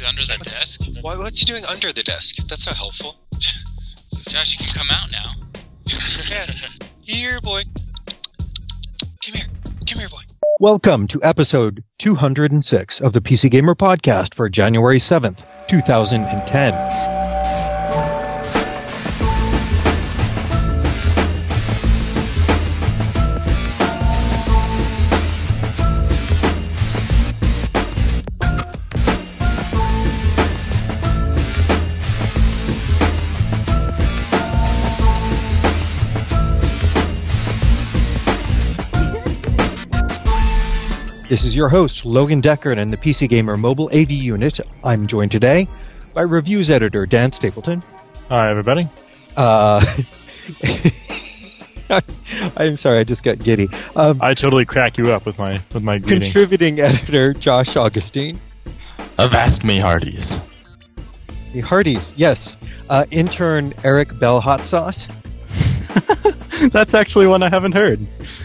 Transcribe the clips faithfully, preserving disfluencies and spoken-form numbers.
under the desk? Why, what's he doing under the desk? That's not helpful. Josh, you can come out now. Yeah. Here, boy. Come here. Come here, boy. Welcome to episode two hundred six of the P C Gamer Podcast for January seventh, two thousand ten. This is your host, Logan Deckard, and the P C Gamer Mobile A V Unit. I'm joined today by reviews editor Dan Stapleton. Hi, everybody. Uh, I'm sorry, I just got giddy. Um, I totally crack you up with my with my greeting. Contributing editor Josh Augustine. Avast me, Hardies. The Hardies, yes. Uh, intern Eric Bell Hot Sauce. That's actually one I haven't heard.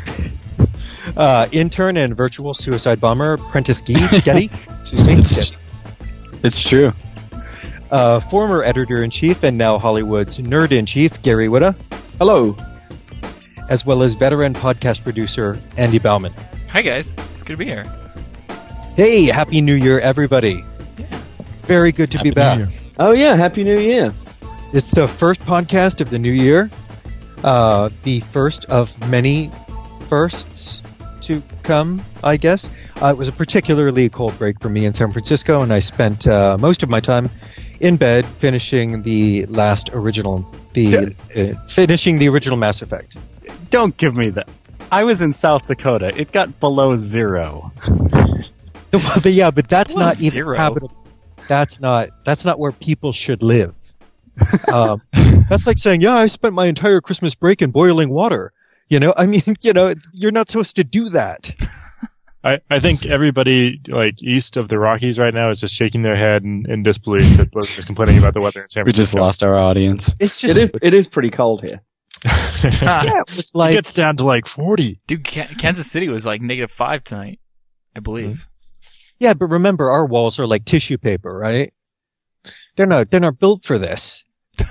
Uh, intern and virtual suicide bomber Prentice Getty. Getty? Excuse me. It's, it's true. Uh, former editor-in-chief and now Hollywood's nerd-in-chief Gary Whitta. Hello. As well as veteran podcast producer Andy Bauman. Hi, guys. It's good to be here. Hey, Happy New Year, everybody. Yeah. It's very good to Happy be back. New Year. Oh, yeah. Happy New Year. It's the first podcast of the new year. Uh, the first of many firsts to come, I guess. Uh, it was a particularly cold break for me in San Francisco, and I spent uh, most of my time in bed finishing the last original, the uh, finishing the original Mass Effect. Don't give me that. I was in South Dakota. It got below zero. But yeah, but that's Below not even zero? habitable. That's not. That's not where people should live. um, that's like saying, "Yeah, I spent my entire Christmas break in boiling water." You know, I mean, you know, you're not supposed to do that. I, I think everybody like east of the Rockies right now is just shaking their head in, in disbelief that Logan is complaining about the weather in San We just Francisco. lost our audience. It's just It is. It is pretty cold here. yeah, it was like It gets down to like forty. Dude, K- Kansas City was like negative five tonight, I believe. yeah, but remember, our walls are like tissue paper, right? They're not. They're not built for this.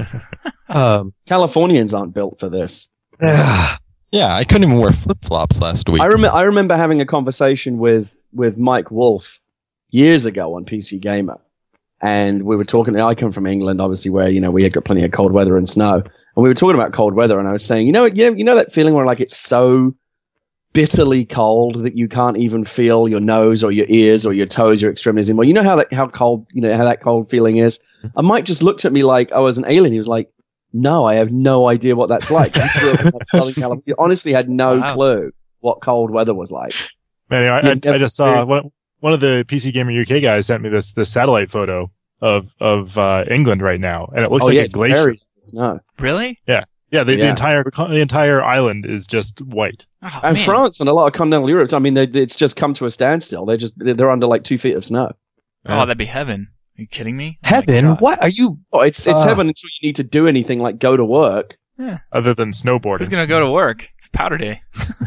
um. Californians aren't built for this. ah, Yeah, I couldn't even wear flip-flops last week. I, rem- I remember having a conversation with, with Mike Wolf years ago on P C Gamer. And we were talking, I come from England, obviously, where, you know, we had got plenty of cold weather and snow. And we were talking about cold weather, and I was saying, you know, you know, you know that feeling where, like, it's so bitterly cold that you can't even feel your nose or your ears or your toes, your extremities anymore. You know how that, how cold, you know, how that cold feeling is? And Mike just looked at me like I was an alien. He was like, no, I have no idea what that's like. He grew up in like Southern California. He honestly had no Wow. clue what cold weather was like. Man, I, Yeah, I, I never just saw did. one, one of the P C Gamer U K guys sent me this this satellite photo of of uh, England right now, and it looks oh, like yeah, a it's glacier. very snow. Really? Yeah, the, the Yeah. entire the entire island is just white. Oh, And man. France and a lot of continental Europe, I mean, they, it's just come to a standstill. They're just they're under like two feet of snow. Oh, that'd be heaven. Are you kidding me? Oh my heaven? God. What are you? Oh, it's it's Uh. heaven until you need to do anything like go to work. Yeah. Other than snowboarding. Who's going to go to work? It's powder day.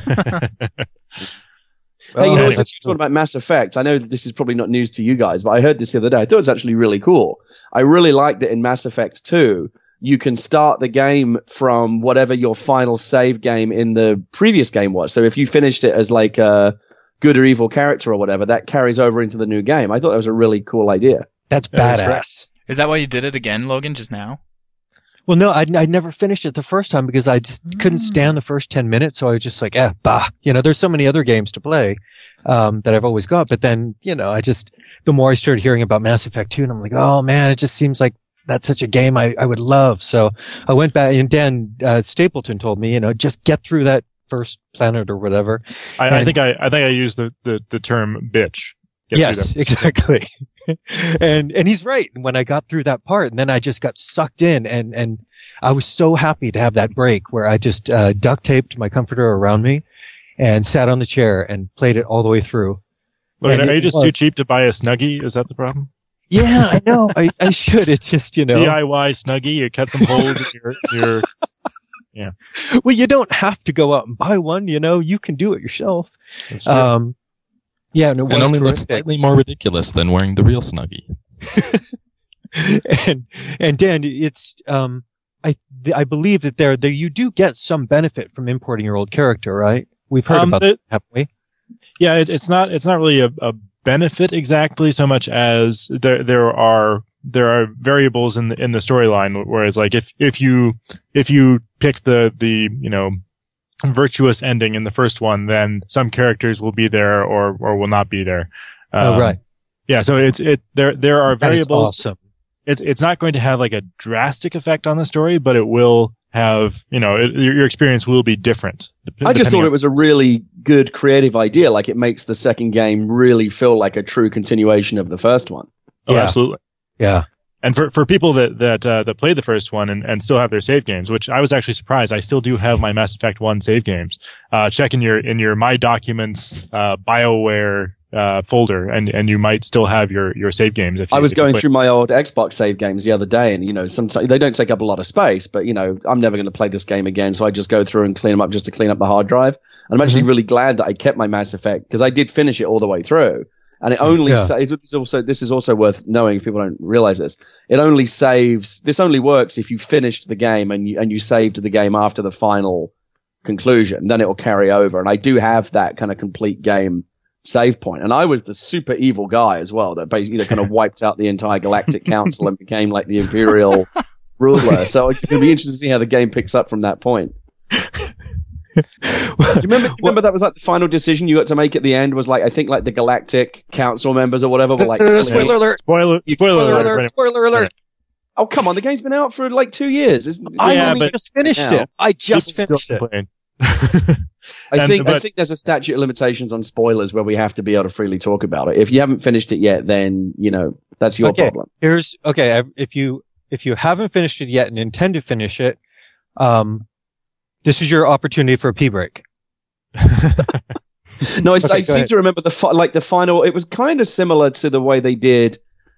Hey, you Oh, know, that's since you're talking about Mass Effect, I know that this is probably not news to you guys, but I heard this the other day. I thought it was actually really cool. I really liked that in Mass Effect two, you can start the game from whatever your final save game in the previous game was. So if you finished it as like a good or evil character or whatever, that carries over into the new game. I thought that was a really cool idea. That's Yeah, that's badass. Is that why you did it again, Logan, just now? Well, no, I, I never finished it the first time because I just couldn't stand the first ten minutes. So I was just like, eh, bah. You know, there's so many other games to play um, that I've always got. But then, you know, I just, the more I started hearing about Mass Effect two, and I'm like, oh, man, it just seems like that's such a game I, I would love. So I went back, and Dan uh, Stapleton told me, you know, just get through that first planet or whatever. I, I And- think I I think I used the, the, the term bitch. Get through Yes, them. exactly. and and he's right. When I got through that part, and then I just got sucked in, and and I was so happy to have that break where I just uh, duct taped my comforter around me and sat on the chair and played it all the way through. Look, And are it you just was- too cheap to buy a Snuggie? Is that the problem? Yeah, I know. I, I should. It's just, you know. D I Y Snuggie. You cut some holes in your, your Well, you don't have to go out and buy one. You know, you can do it yourself. That's true. Um, yeah, and it was and only looks terrific. slightly more ridiculous than wearing the real Snuggie. and and Dan, it's um, I I believe that there there you do get some benefit from importing your old character, right? We've heard Um, about it- that, haven't we? Yeah, it, it's not it's not really a, a benefit exactly so much as there there are there are variables in the in the storyline. Whereas, like if if you if you pick the the you know virtuous ending in the first one, then some characters will be there or or will not be there. Oh, Um, right. Yeah, so it's it there there are That is variables. awesome. It's it's not going to have like a drastic effect on the story, but it will have you know it, your, your experience will be different. dep- I just depending thought on- it was a really good creative idea. Like it makes the second game really feel like a true continuation of the first one. Oh, Yeah. absolutely. Yeah. And for, for people that that uh, that played the first one and, and still have their save games, which I was actually surprised, I still do have my Mass Effect one save games. Uh, check in your in your My Documents uh, BioWare uh, folder, and, and you might still have your, your save games. If you, I was if you going play- through my old Xbox save games the other day, and you know, sometimes they don't take up a lot of space, but you know, I'm never going to play this game again, so I just go through and clean them up just to clean up the hard drive. And I'm actually Mm-hmm. really glad that I kept my Mass Effect because I did finish it all the way through, and it only Yeah. sa- this is also this is also worth knowing if people don't realize this. It only saves. This only works if you finished the game and you and you saved the game after the final conclusion. Then it will carry over, and I do have that kind of complete game save point. And I was the super evil guy as well that basically, you know, kind of wiped out the entire Galactic Council and became like the Imperial ruler. So it's going to be interesting to see how the game picks up from that point. Do you remember, do you remember that was like the final decision you got to make at the end was like, I think like the Galactic Council members or whatever were like, spoiler alert! Spoiler, spoiler, Spoiler alert. alert! right? Spoiler alert! oh, come on, the game's been out for like two years. Isn't it? I Yeah, only but- just finished now. it. I just People finished still it. complain. I And- think I but- think there's a statute of limitations on spoilers where we have to be able to freely talk about it. If you haven't finished it yet, then you know that's your Okay. problem. Here's okay. I- If you if you haven't finished it yet and intend to finish it, um, this is your opportunity for a pee break. No, I, Okay, I go seem ahead. to remember the fi- like the final. It was kind of similar to the way they did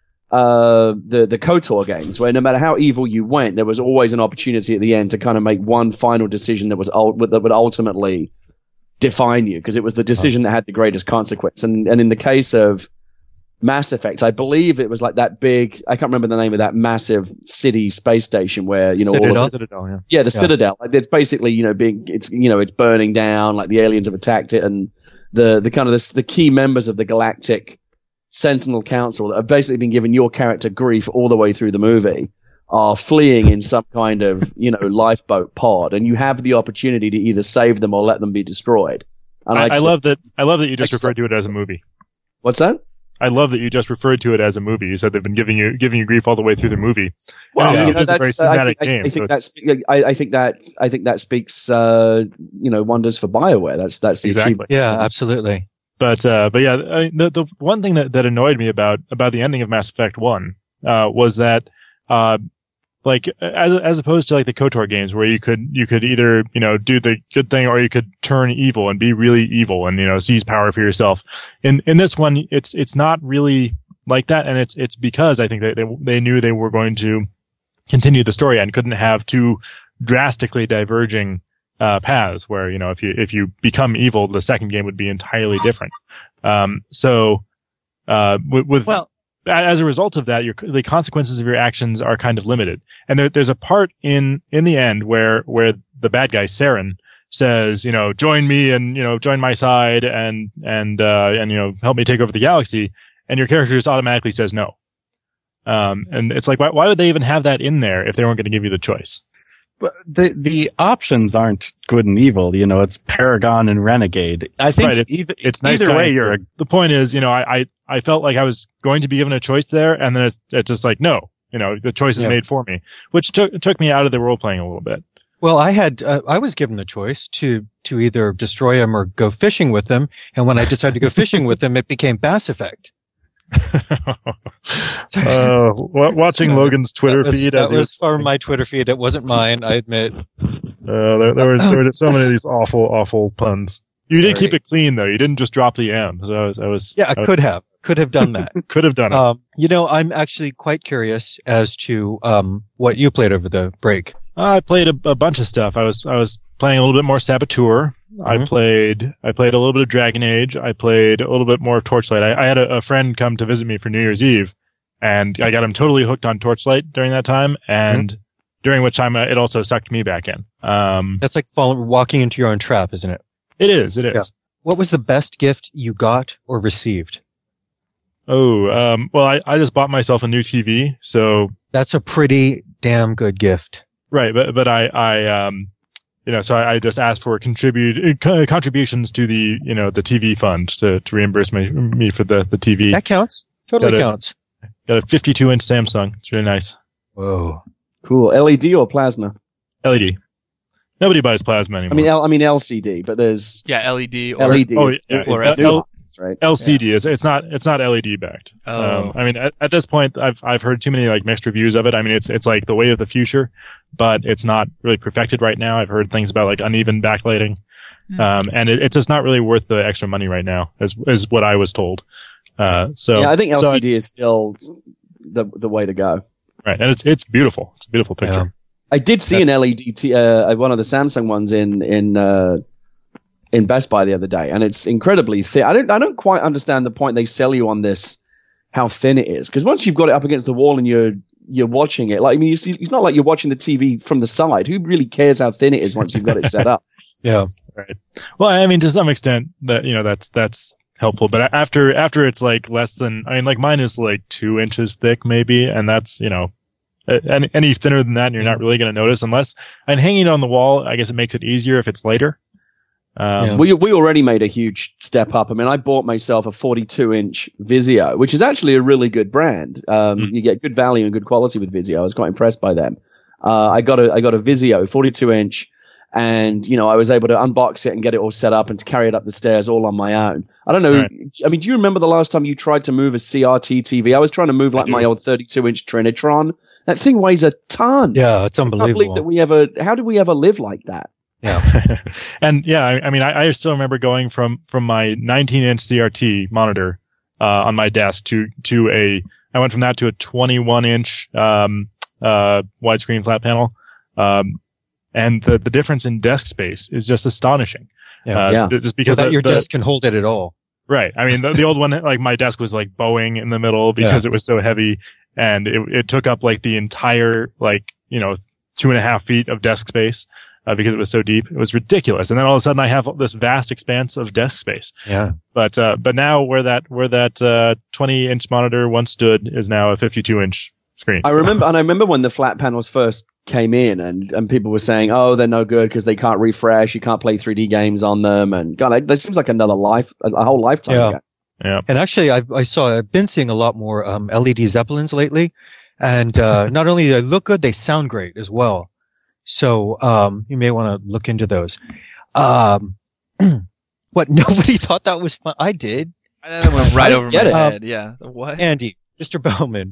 uh, the the KOTOR games, where no matter how evil you went, there was always an opportunity at the end to kind of make one final decision that was ul- that would ultimately define you, because it was the decision that had the greatest consequence. And and in the case of Mass Effect, I believe it was like that big. I can't remember the name of that massive city space station where you know all Citadel? of the, Citadel, yeah. yeah, the Yeah. Citadel. Like, it's basically, you know, being, it's, you know, it's burning down, like the aliens have attacked it, and the, the kind of the, the key members of the Galactic Sentinel Council that have basically been giving your character grief all the way through the movie are fleeing in some kind of, you know, lifeboat pod, and you have the opportunity to either save them or let them be destroyed. And I, I just- love that. I love that you just I just- referred to it as a movie. What's that? I love that you just referred to it as a movie. You said they've been giving you giving you grief all the way through the movie. Well, And you it know, is a very that's, uh, I cinematic think, I, game. I so think it's- that's, I, I think that, I think that speaks, uh, you know, wonders for BioWare. That's, that's the achievement. Exactly. Yeah, absolutely. But uh, but yeah, I, the the one thing that, that annoyed me about about the ending of Mass Effect One uh, was that uh, like as as opposed to like the KOTOR games where you could you could either you know do the good thing or you could turn evil and be really evil and you know seize power for yourself. In in this one, it's it's not really like that, and it's it's because I think that they they knew they were going to continue the story and couldn't have two drastically diverging uh, paths where, you know, if you, if you become evil, the second game would be entirely different. Um, so, uh, with, with Well, as a result of that, your, the consequences of your actions are kind of limited. And there, there's a part in, in the end where, where the bad guy, Saren, says, you know, join me and, you know, join my side and, and, uh, and, you know, help me take over the galaxy. And your character just automatically says no. Um, and it's like, why, why would they even have that in there if they weren't going to give you the choice? But the the options aren't good and evil. You know, it's Paragon and Renegade. I think Right, it's- either, It's nice. either guy way, and you're a, good. The point is, you know, I, I, I felt like I was going to be given a choice there, and then it's, it's just like, no, you know, the choice is Yeah. made for me, which took, took me out of the role playing a little bit. Well, I had, uh, I was given the choice to, to either destroy him or go fishing with him. And when I decided to go fishing with him, it became Bass Effect. uh, wa- watching So, Logan's Twitter that was, feed. That as he was for my Twitter feed. It wasn't mine, I admit. Uh, there, there were there were so many of these awful, awful puns. You did Sorry. keep it clean though. You didn't just drop the M. So I was, I was, Yeah, I I could have, could have done that. could have done it. Um, you know, I'm actually quite curious as to, um, what you played over the break. I played a, a bunch of stuff. I was I was playing a little bit more Saboteur. I Mhm. played I played a little bit of Dragon Age. I played a little bit more of Torchlight. I, I had a, a friend come to visit me for New Year's Eve, and I got him totally hooked on Torchlight during that time, and mm-hmm. during which time uh, it also sucked me back in. Um, That's like falling, walking into your own trap, isn't it? It is. It is. Yeah. What was the best gift you got or received? Oh, um, well, I, I just bought myself a new T V, so that's a pretty damn good gift. Right, but but I I um you know so I, I just asked for contribute uh, contributions to the you know the T V fund to to reimburse me me for the the T V. That counts. Totally got a, counts. Got a fifty-two inch Samsung. It's really nice. Whoa, cool. L E D or plasma? L E D. Nobody buys plasma anymore. I mean, L, I mean L C D, but there's yeah L E D or L E D. Oh, yeah, fluorescent. L- Right. L C D yeah. is it's not it's not L E D backed. Oh. Um, I mean, at, at this point, I've I've heard too many like mixed reviews of it. I mean, it's it's like the way of the future, but it's not really perfected right now. I've heard things about like uneven backlighting, mm. um, and it, it's just not really worth the extra money right now, is is what I was told. Uh, so yeah, I think L C D so I, is still the the way to go. Right, and it's it's beautiful. It's a beautiful picture. Yeah. I did see yeah. an L E D t- uh, one of the Samsung ones in in. Uh, in Best Buy the other day, and it's incredibly thin. I don't, I don't quite understand the point they sell you on this, how thin it is. Because once you've got it up against the wall and you're, you're watching it, like, I mean, you see, it's not like you're watching the T V from the side. Who really cares how thin it is once you've got it set up? Yeah. Right. Well, I mean, to some extent that, you know, that's, that's helpful. But after, after it's like less than, I mean, like mine is like two inches thick maybe, and that's, you know, any, any thinner than that, and you're not really going to notice unless, and hanging it on the wall, I guess it makes it easier if it's lighter. Um, yeah. we we already made a huge step up. I mean, I bought myself a forty-two inch Vizio, which is actually a really good brand. Um, mm. You get good value and good quality with Vizio. I was quite impressed by them. Uh, I got a I got a Vizio forty-two inch, and you know I was able to unbox it and get it all set up and to carry it up the stairs all on my own. I don't know. Right. I mean, do you remember the last time you tried to move a C R T T V? I was trying to move like my old thirty-two inch Trinitron. That thing weighs a ton. Yeah, it's unbelievable. I can't believe that we ever. How did we ever live like that? Yeah. And yeah, I, I mean, I, I still remember going from, from my nineteen inch C R T monitor, uh, on my desk to, to a, I went from that to a twenty-one inch, um, uh, widescreen flat panel. Um, and the, the difference in desk space is just astonishing. Yeah. Uh, yeah. Just because so that the, your the, desk can hold it at all. Right. I mean, the, the old one, like my desk was like bowing in the middle because yeah. it was so heavy, and it, it took up like the entire, like, you know, two and a half feet of desk space. Uh, because it was so deep. It was ridiculous. And then all of a sudden I have this vast expanse of desk space. Yeah. But, uh, but now where that, where that, uh, twenty inch monitor once stood is now a fifty-two inch screen. I so. remember, and I remember when the flat panels first came in and, and people were saying, oh, they're no good because they can't refresh. You can't play three D games on them. And God, that, that seems like another life, a, a whole lifetime yeah. ago. Yeah. And actually I, I saw, I've been seeing a lot more, um, L E D Zeppelins lately. And, uh, not only do they look good, they sound great as well. So, um, you may want to look into those. Um, what? Nobody thought that was fun. I did. I went right over my it. head. Um, yeah. What? Andy, Mister Bowman.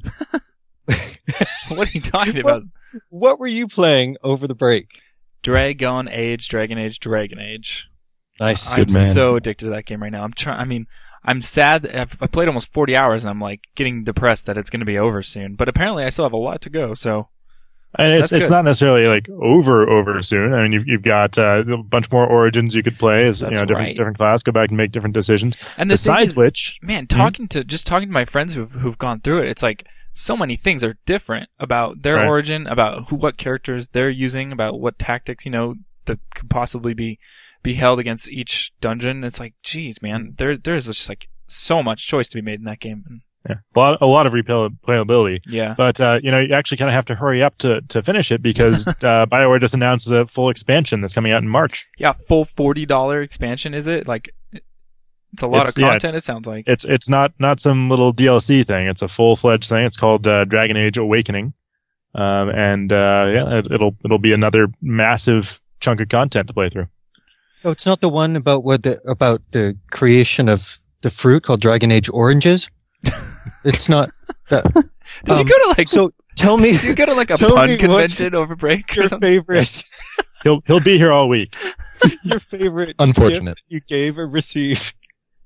What are you talking about? What, what were you playing over the break? Dragon Age, Dragon Age, Dragon Age. Nice. I'm Good man. so addicted to that game right now. I'm trying, I mean, I'm sad. I've, I played almost forty hours and I'm like getting depressed that it's going to be over soon. But apparently I still have a lot to go, so. And it's, That's it's good. not necessarily like over, over soon. I mean, you've, you've got, uh, a bunch more origins you could play as, That's you know, different, right. different class, go back and make different decisions. And the thing Besides is, which, man, talking to, just talking to my friends who've, who've gone through it, it's like, so many things are different about their Right. origin, about who, what characters they're using, about what tactics, you know, that could possibly be, be held against each dungeon. It's like, geez, man, there, there's just like so much choice to be made in that game. And, yeah, a lot, a lot of replayability. yeah. But, uh, you know, you actually kind of have to hurry up to, to finish it because, uh, BioWare just announced a full expansion that's coming out in March. Yeah, full forty dollars expansion, is it? Like, it's a lot It's- of yeah, content, it sounds like. It's, it's not, not some little D L C thing. It's a full-fledged thing. It's called, uh, Dragon Age Awakening. Um, and, uh, yeah, it, it'll, it'll be another massive chunk of content to play through. Oh, it's not the one about what the, about the creation of the fruit called Dragon Age Oranges? It's not that. Did um, you go to like, So tell me, did you go to like a tell pun me convention over break or your something? favorite, He'll, he'll be here all week. your favorite Unfortunate. gift you gave or received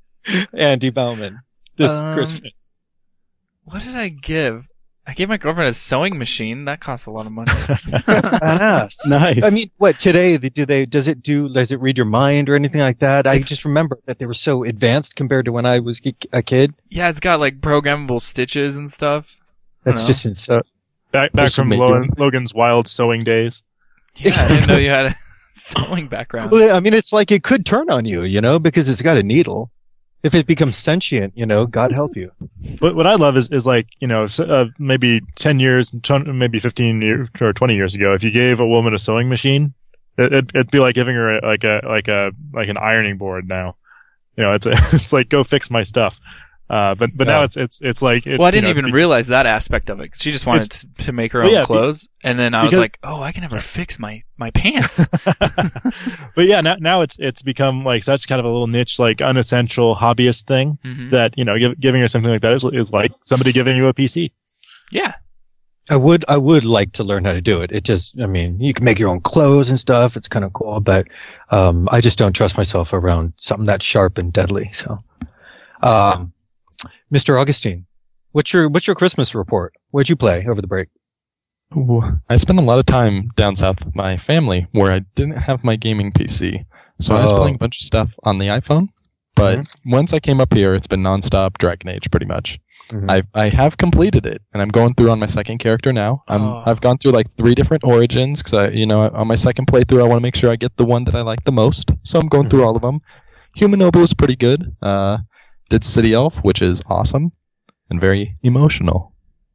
Andy Bauman this Um, Christmas. What did I give? I gave my girlfriend a sewing machine. That costs a lot of money. Badass. Nice. I mean, what today? Do they? Does it do? Does it read your mind or anything like that? I just remember that they were so advanced compared to when I was a kid. Yeah, it's got like programmable stitches and stuff. That's know. just insane. Back back They should from make Lo- you- Logan's wild sewing days. Yeah, I didn't know you had a sewing background. Well, I mean, it's like it could turn on you, you know, because it's got a needle. If it becomes sentient, you know, God help you. But what I love is, is like, you know, if, uh, maybe ten years, maybe fifteen years or twenty years ago, if you gave a woman a sewing machine, it, it'd, it'd be like giving her a, like a, like a, like an ironing board now. You know, it's a, it's like, go fix my stuff. Uh, but, but Yeah. now it's, it's, it's like, it's, Well, I didn't you know, even be- realize that aspect of it. She just wanted to, to make her Well, own yeah, be- clothes, and then I was because- like, "Oh, I can have her fix my my pants." but yeah, now, now it's, it's become like such kind of a little niche, like unessential hobbyist thing hmm that, you know, give, giving her something like that is, is like somebody giving you a P C. Yeah, I would, I would like to learn how to do it. It just, I mean, you can make your own clothes and stuff. It's kind of cool, but, um, I just don't trust myself around something that's sharp and deadly. So, um, Mister Augustine, what's your, what's your Christmas report? What'd you play over the break? Ooh, I spent a lot of time down south with my family where I didn't have my gaming P C. So I was Oh. playing a bunch of stuff on the iPhone. But once I came up here, it's been nonstop Dragon Age pretty much. Mhm. I I have completed it, and I'm going through on my second character now. I'm Oh. I've gone through like three different origins because I you know on my second playthrough I want to make sure I get the one that I like the most. So I'm going through all of them. Human Noble is pretty good. Uh, did City Elf, which is awesome and very emotional.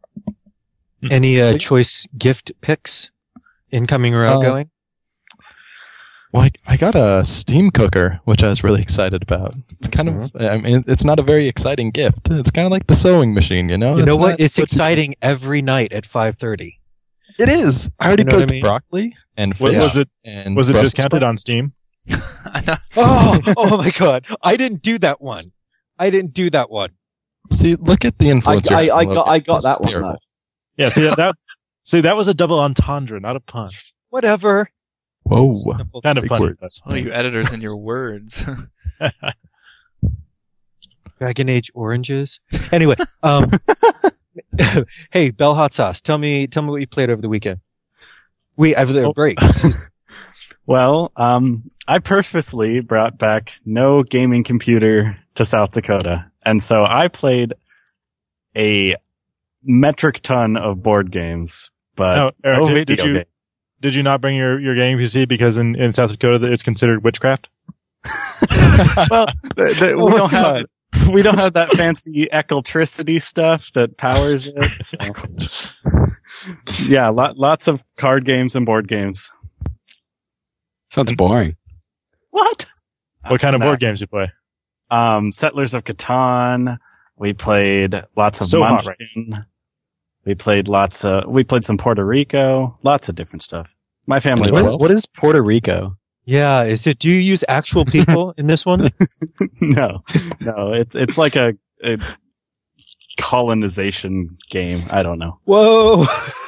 Any, uh, choice gift picks? Incoming or Uh, outgoing? Well, I, I got a steam cooker, which I was really excited about. It's kind of, I mean, it's not a very exciting gift. It's kind of like the sewing machine, you know? You know It's what? not It's what- exciting every night at five thirty. It is. I already You know what I cooked mean? broccoli and Was, fish was it, and was it Brussels discounted sprouts. on Steam? I know. Oh, oh my God. I didn't do that one. I didn't do that one. See, look at the I, influencer. I, I Logan. got I got This that is one terrible. though. Yeah, see that, that, see that was a double entendre, not a pun. Whatever. Whoa. Simple. Kind of Big funny. words. Oh, you editors and your words. Dragon Age oranges. Anyway, um, hey, Bell Hot Sauce, tell me, tell me what you played over the weekend. We have the Oh. break. Well, um, I purposely brought back no gaming computer to South Dakota. And so I played a metric ton of board games, but No, Eric, no did- video did you- games. Did you not bring your, your gaming P C because in, in South Dakota it's considered witchcraft? Well, the, the, Oh we my don't God. have we don't have that fancy electricity stuff that powers it. So. Yeah, lot, lots of card games and board games. Sounds boring. What? What kind of board games you play? Um, Settlers of Catan. We played lots of So hot, Munchkin. We played lots of. We played some Puerto Rico. Lots of different stuff. My family What is, loves. what is Puerto Rico? Yeah, is it, do you use actual people in this one? No, no. It's it's like a, a colonization game. I don't know. Whoa.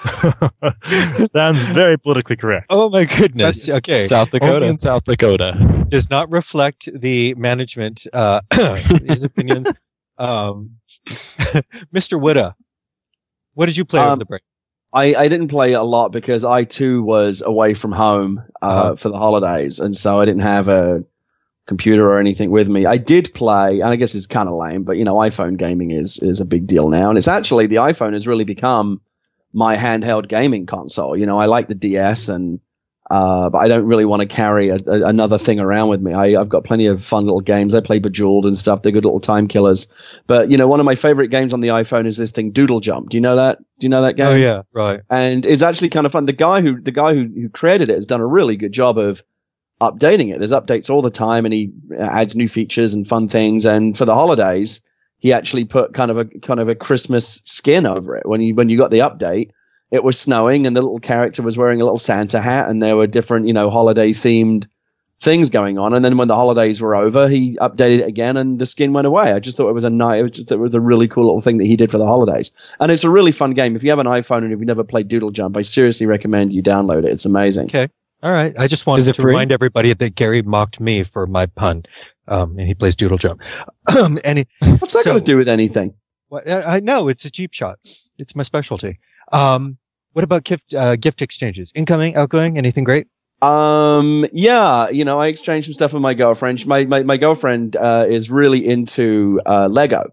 Sounds very politically correct. Oh my goodness. Okay. South Only Dakota. in South Dakota. Does not reflect the management, uh, his opinions. Um, Mister Witta, what did you play over Um, the break? I, I didn't play a lot because I too was away from home uh, Uh-huh. for the holidays, and so I didn't have a computer or anything with me. I did play, and I guess it's kind of lame, but you know, iPhone gaming is is a big deal now, and it's actually the iPhone has really become my handheld gaming console. You know, I like the D S, and uh, but I don't really want to carry a, a, another thing around with me. I, I've got plenty of fun little games. I play Bejeweled and stuff. They're good little time killers. But you know, one of my favorite games on the iPhone is this thing, Doodle Jump. Do you know that? Do you know that game? Oh yeah, right. And it's actually kind of fun. The guy who the guy who, who created it has done a really good job of updating it. There's updates all the time, and he adds new features and fun things. And for the holidays, he actually put kind of a kind of a Christmas skin over it. When you when you got the update, it was snowing, and the little character was wearing a little Santa hat, and there were different, you know, holiday themed things going on. And then when the holidays were over, he updated it again, and the skin went away. I just thought it was a nice, it was just it was a really cool little thing that he did for the holidays. And it's a really fun game. If you have an iPhone and if you've never played Doodle Jump, I seriously recommend you download it. It's amazing. Okay. All right. I just Is wanted it to free? remind everybody that Gary mocked me for my pun. Um, and he plays Doodle Jump. Um, and he, What's that So- got to do with anything? what, I I know it's a cheap shot. It's my specialty. Um, what about gift, uh, gift exchanges? Incoming, outgoing, anything great? Um, yeah, you know, I exchanged some stuff with my girlfriend. My, my, my girlfriend, uh, is really into, uh, Lego.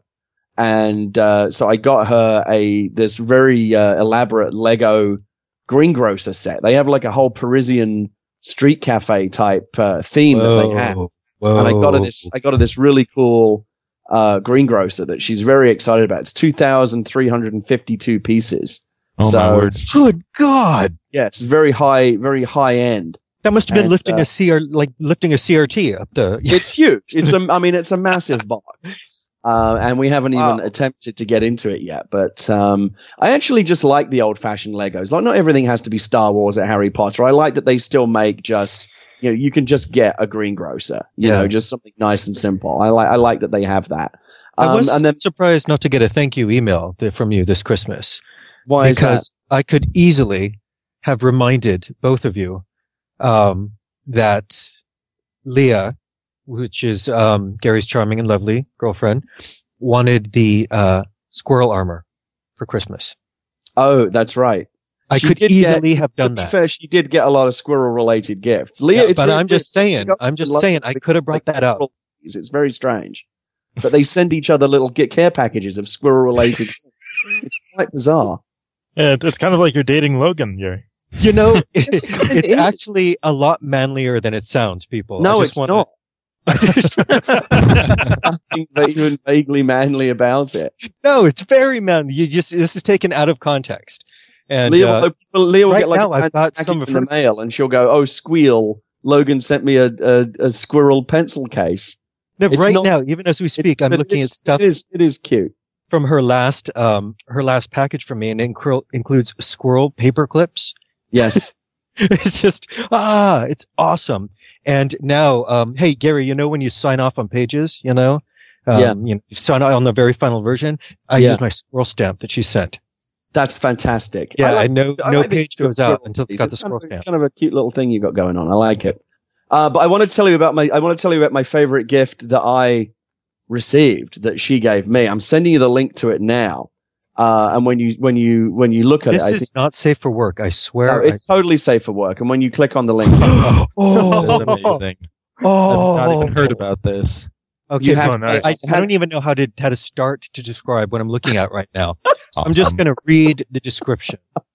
and uh, so I got her a this very uh, elaborate Lego greengrocer set. They have like a whole Parisian street cafe type uh, theme Whoa. that they have, Whoa. and I got her this. I got her this really cool uh, greengrocer that she's very excited about. It's two thousand three hundred fifty-two pieces. Oh so, my word! Good God. Yeah, it's very high, very high end. That must have been And, lifting uh, a C R, like lifting a C R T up the. It's huge. It's a, I mean, it's a massive box. Uh, and we haven't even Wow. attempted to get into it yet. But, um, I actually just like the old fashioned Legos. Like, not everything has to be Star Wars or Harry Potter. I like that they still make just, you know, you can just get a greengrocer, you Yeah. know, just something nice and simple. I like, I like that they have that. I Um, was and then surprised not to get a thank you email th- from you this Christmas why is that? because I could easily have reminded both of you um, that Leah, which is um, Gary's charming and lovely girlfriend, wanted the uh, squirrel armor for Christmas. Oh, that's right. I She could did easily get- have To done be that. fair, she did get a lot of squirrel related gifts. Leah, Yeah, it's but very I'm just weird. saying, I'm just Love saying, I could have brought like that up. squirrel ladies. It's very strange. But they send each other little get care packages of squirrel related gifts. It's quite bizarre. Yeah, it's kind of like you're dating Logan, Gary. You know, Yes, it kinda it's is. actually a lot manlier than it sounds, people. I No, just it's wanna- not. Nothing even vaguely manly about it. No, it's very manly. You just this is taken out of context. And Leah, uh, will- well, Leah will right get like now a I've got package some in the from- mail, and she'll go, "Oh, squeal! Logan sent me a a, a squirrel pencil case." no, it's right not- now, even as we speak, I'm But looking at it's- stuff It is, it is cute. from her last um her last package from me, and it incru- includes squirrel paper clips. Yes. It's just ah, it's awesome. And now, um, hey Gary, you know when you sign off on pages, you know, um, Yeah. you know, you sign on the very final version. I Yeah. use my squirrel stamp that she sent. That's fantastic. Yeah, I like I know I no like the page squirrel goes out squirrel until it's piece. got the kind squirrel of- stamp. It's kind of a cute little thing you got going on. I like it. Uh, but I want to tell you about my. I want to tell you about my favorite gift that I received that she gave me. I'm sending you the link to it now. Uh, and when you when you when you look at This it, I is think not safe for work. I no, swear. it's totally safe for work. And when you click on the link, I- That's oh, amazing. oh, I've not even heard about this. Okay, You have- Oh, nice. I, I don't even know how to how to start to describe what I'm looking at right now. I'm just Awesome. going to read the description.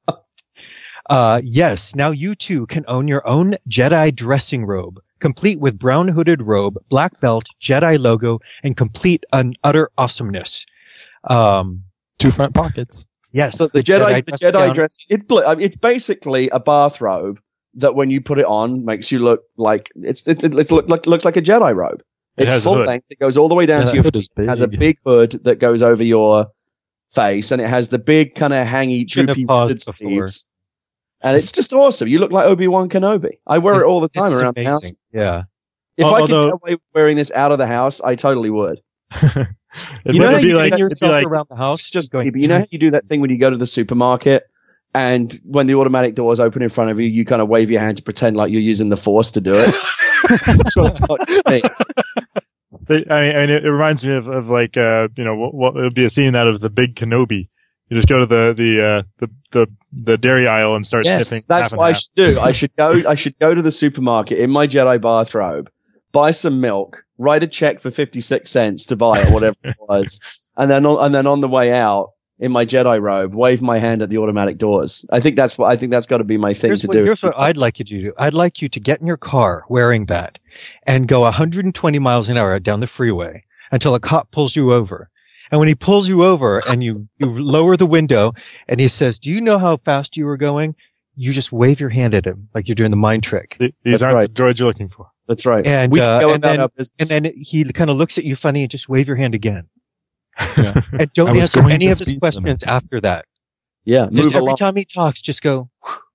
Uh, yes, now you too can own your own Jedi dressing robe, complete with brown hooded robe, black belt, Jedi logo, and complete and utter awesomeness. Um, two front pockets. yes, so the, Jedi, the dress Jedi down- dress. It, bl- uh, it's basically a bathrobe that when you put it on makes you look like it's it, it, it look, like, looks like a Jedi robe. It It's has a full hood. length. It goes all the way down Yeah, to that your hood is It has a big. big hood that goes over your face, and it has the big kind of hangy, Shouldn't have droopy paused wizard before. sleeves. And it's just awesome. You look like Obi-Wan Kenobi. I wear This- it all the this time is around the house. amazing. Yeah. If Al- I could although- get away with wearing this out of the house, I totally would. It You know would how be you like, clean it'd be yourself like, around the house? It's just going, but you know how you do that thing when you go to the supermarket and when the automatic doors open in front of you, you kind of wave your hand to pretend like you're using the force to do it. That's what it's like. They, I mean, I mean, it, it reminds me of, of like, uh, you know, what, what would be a scene out of the Big Kenobi. You just go to the, the, uh, the, the, the dairy aisle and start Yes, sniffing. that's half and what I half. should do. I should go. I should go to the supermarket in my Jedi bathrobe, buy some milk, write a check for fifty-six cents to buy it, whatever it was, and then on, and then on the way out in my Jedi robe, wave my hand at the automatic doors. I think that's what I think that's got to be my thing Here's to what, do. here's what I'd like you to do. I'd like you to get in your car wearing that and go one hundred twenty miles an hour down the freeway until a cop pulls you over. And when he pulls you over and you, you lower the window and he says, do you know how fast you were going? You just wave your hand at him like you're doing the mind trick. Th- These That's aren't right. the droids you're looking for. That's right. And, we uh, can go and about then- our business. And then he kind of looks at you funny and just wave your hand again. Yeah. And I don't was answer going any the of his speed questions limit. after that. yeah, Just move every along. time he talks, just go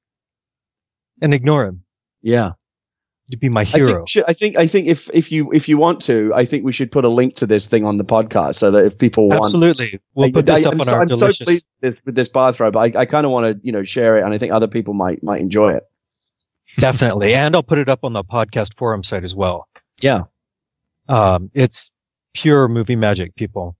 and ignore him. Yeah. To be my I think, hero. we should, I think I think if if you if you want to, I think we should put a link to this thing on the podcast so that if people want, Absolutely. We'll I- put this I- up I'm on so, our I'm so delicious. pleased with this, with this bathrobe. I, I kind of want to you know share it, and I think other people might might enjoy it. Definitely. And I'll put it up on the podcast forum site as well. Yeah. Um, it's pure movie magic, people.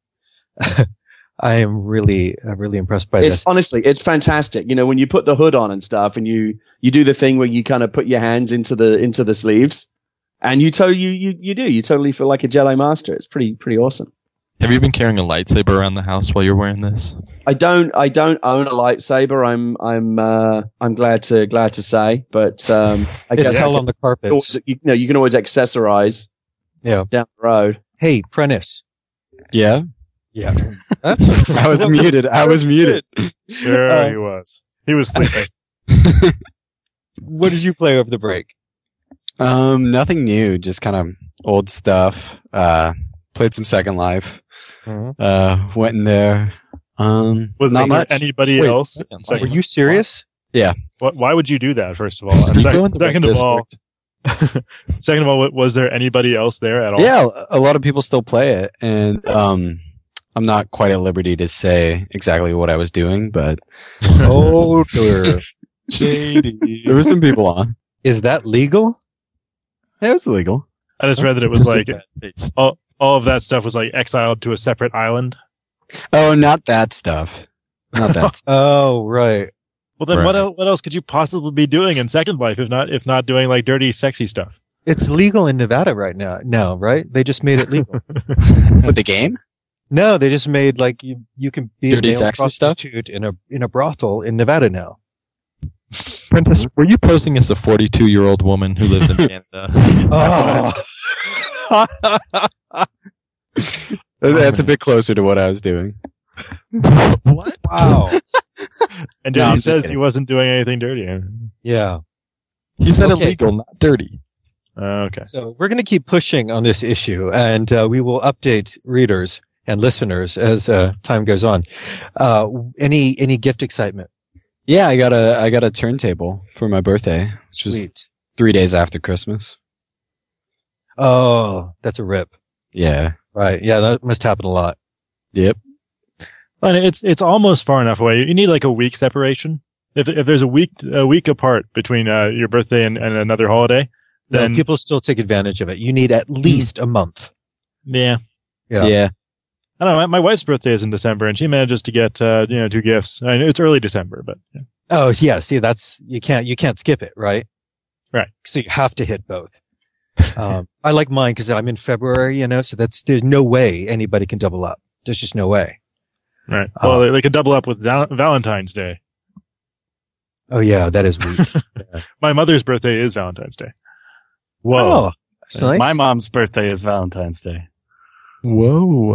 I am really, uh, really impressed by It's this. honestly, it's fantastic. You know, when you put the hood on and stuff, and you you do the thing where you kind of put your hands into the into the sleeves, and you to you you you do you totally feel like a Jedi Master. It's pretty pretty awesome. Have you been carrying a lightsaber around the house while you're wearing this? I don't. I don't own a lightsaber. I'm. I'm. Uh, I'm glad to. Glad to say. But um, I It's guess hell on the carpets. always, you know, you can always accessorize Yeah. down the road. Hey, Prentice. Yeah. Yeah. I was muted. I was muted. Sure, Uh, he was. He was sleeping. What did you play over the break? Um, nothing new. Just kind of old stuff. Uh, played some Second Life. Mhm. Uh, went in there. Um, Was not there much. anybody Wait, else? second, Were you serious? What, why would you do that? First of all, and You sec- go into the second of all, district. second of all, wa- was there anybody else there at all? Yeah, a lot of people still play it, and um, I'm not quite at liberty to say exactly what I was doing, but Oh, dear. Shady. there were some people on. Is that legal? It was illegal. I just read that it was like all, all of that stuff was like exiled to a separate island. Oh, not that stuff. Not that. stuff. Oh, right. Well, then what Right. else, what else could you possibly be doing in Second Life if not if not doing like dirty, sexy stuff? It's legal in Nevada right now. Now, right? They just made it legal. With the game? No, they just made like you you can be Dirty a male sexy stuff? prostitute in a in a brothel in Nevada now. Prentice, were you posing as a forty-two-year-old woman who lives in Canada? Oh. That's a bit closer to what I was doing. What? Wow. And No, then I'm he just says he kidding. wasn't doing anything dirty. Yeah. He said Okay. illegal, not dirty. Uh, okay. So we're going to keep pushing on this issue, and uh, we will update readers and listeners as uh, time goes on. Uh, any any gift excitement? Yeah, I got a I got a turntable for my birthday, which was Sweet. three days after Christmas. Oh, that's a rip. Yeah. Right. Yeah, that must happen a lot. Yep. But it's it's almost far enough away. You need like a week separation. If if there's a week a week apart between uh, your birthday and, and another holiday, then Then people still take advantage of it. You need at least a month. yeah. Yeah. Yeah. I don't know. My, my wife's birthday is in December, and she manages to get uh, you know two gifts. I know it's early December, but yeah. Oh, yeah. See, that's you can't you can't skip it, right? Right. So you have to hit both. um, I like mine because I'm in February, you know. So that's there's no way anybody can double up. There's just no way. right. Uh, Well, they, they could double up with Val- Valentine's Day. Oh yeah, that is weak. My mother's birthday is Valentine's Day. Whoa. Oh, so nice. My mom's birthday is Valentine's Day. Whoa.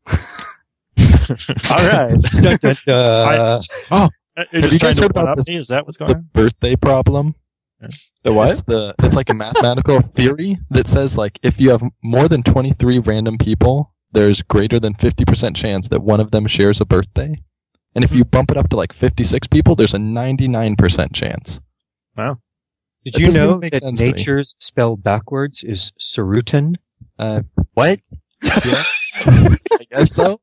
All right. Dun, dun, dun. Uh, You're Have you just trying guys to heard about one up this- me? Is that what's going The on? birthday problem. The what? It's the it's like a mathematical theory that says like if you have more than twenty-three random people, there's greater than fifty percent chance that one of them shares a birthday. And if you bump it up to like fifty-six people, there's a ninety-nine percent chance. Wow. Did That you doesn't know even make that sense to me. nature's spelled backwards is Sarutan? Uh, What? I guess so.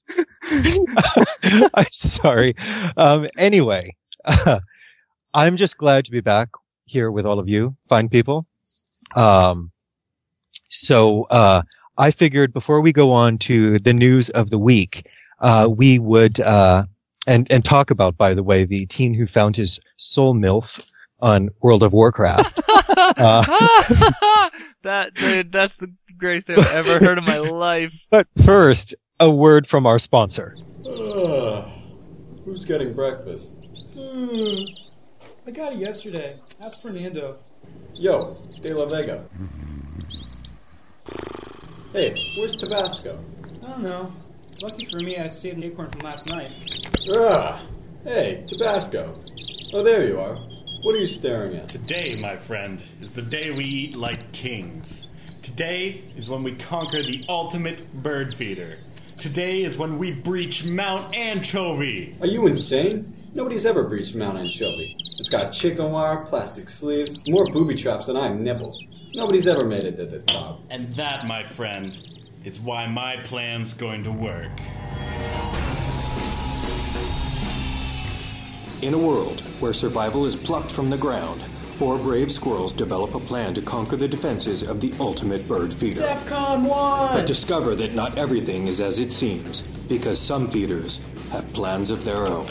I'm sorry. Um, anyway, I'm just glad to be back here with all of you fine people. Um, so, uh, I figured before we go on to the news of the week, uh, we would, uh, and, and talk about, by the way, the teen who found his soul MILF on World of Warcraft. Uh, that dude, that's the greatest thing I've ever heard in my life. But first, a word from our sponsor. Ugh. Who's getting breakfast? Hmm. I got it yesterday. Ask Fernando. Yo, De La Vega. Hey, where's Tabasco? I don't know. Lucky for me, I saved an acorn from last night. Ah, hey, Tabasco. Oh, there you are. What are you staring at? Today, my friend, is the day we eat like kings. Today is when we conquer the ultimate bird feeder. Today is when we breach Mount Anchovy. Are you insane? Nobody's ever breached Mount Anchovy. It's got chicken wire, plastic sleeves, more booby traps than I have nipples. Nobody's ever made it to the top. And that, my friend, is why my plan's going to work. In a world where survival is plucked from the ground, four brave squirrels develop a plan to conquer the defenses of the ultimate bird feeder. DEFCON one! But discover that not everything is as it seems, because some feeders have plans of their own.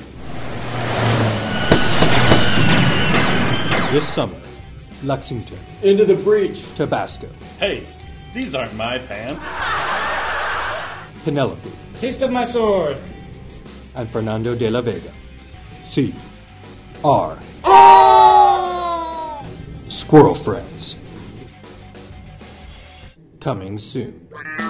This summer, Lexington. Into the breach. Tabasco. Hey, these aren't my pants. Penelope. Taste of my sword. And Fernando de la Vega. C. R. Oh! Squirrel Friends. Coming soon.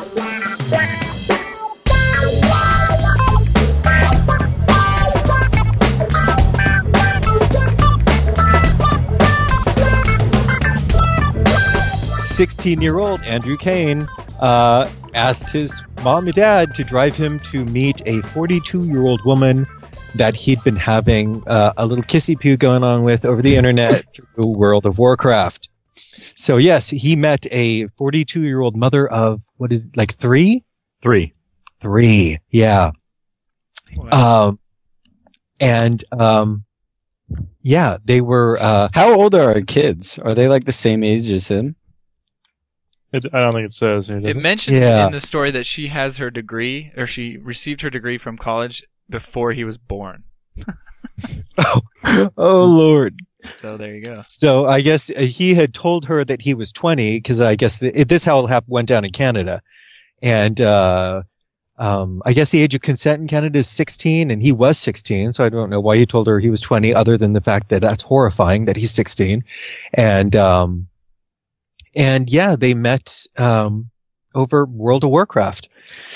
sixteen-year-old Andrew Kane uh, asked his mom and dad to drive him to meet a forty-two-year-old woman that he'd been having uh, a little kissy-poo going on with over the internet through World of Warcraft. So yes, he met a forty-two-year-old mother of, what is it, like three? Three. Three, yeah. Wow. Um, and, um, yeah, they were, uh. How old are our kids? Are they like the same age as him? It, I don't think it says here, does it it? mentioned Yeah. in the story that she has her degree, or she received her degree from college before he was born. oh, oh Lord. So there you go. So I guess uh, he had told her that he was twenty, because I guess the, it, this how it hap- went down in Canada. And, uh, um, I guess the age of consent in Canada is sixteen, and he was sixteen, so I don't know why he told her he was twenty, other than the fact that that's horrifying that he's sixteen. And, um, and yeah, they met, um, over World of Warcraft.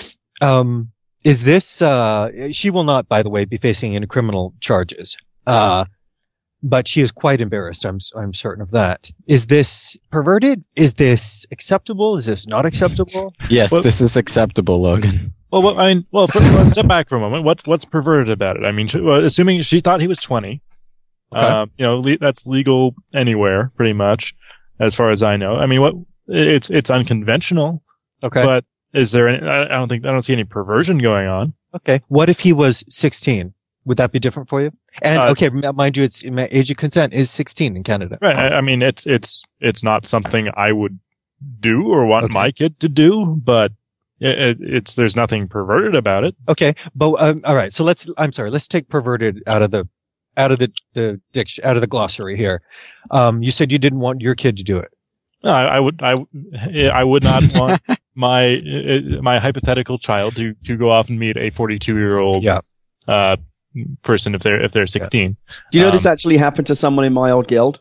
Um, is this, uh, she will not, by the way, be facing any criminal charges. Uh, but she is quite embarrassed. I'm, I'm certain of that. Is this perverted? Is this acceptable? Is this not acceptable? Yes, Well- this is acceptable, Logan. Well, well, I mean, well, for, let's step back for a moment. What's what's perverted about it? I mean, she- well, assuming she thought he was twenty, Okay. um, you know, le- that's legal anywhere, pretty much, as far as I know. I mean, what it's it's unconventional, Okay. but is there? Any, I I don't think I don't see any perversion going on. Okay. What if he was sixteen? Would that be different for you? And Uh, okay, m- mind you, it's age of consent is sixteen in Canada. Right. I, I mean, it's it's it's not something I would do or want Okay. my kid to do, but it, it, it's there's nothing perverted about it. Okay, but um, all right. So let's. I'm sorry. Let's take perverted out of the out of the the diction out of the glossary here. Um, you said you didn't want your kid to do it. No, I, I would I I would not want my uh, my hypothetical child to to go off and meet a forty-two year old Yeah. uh person if they're if they're sixteen. Do you know Um, this actually happened to someone in my old guild?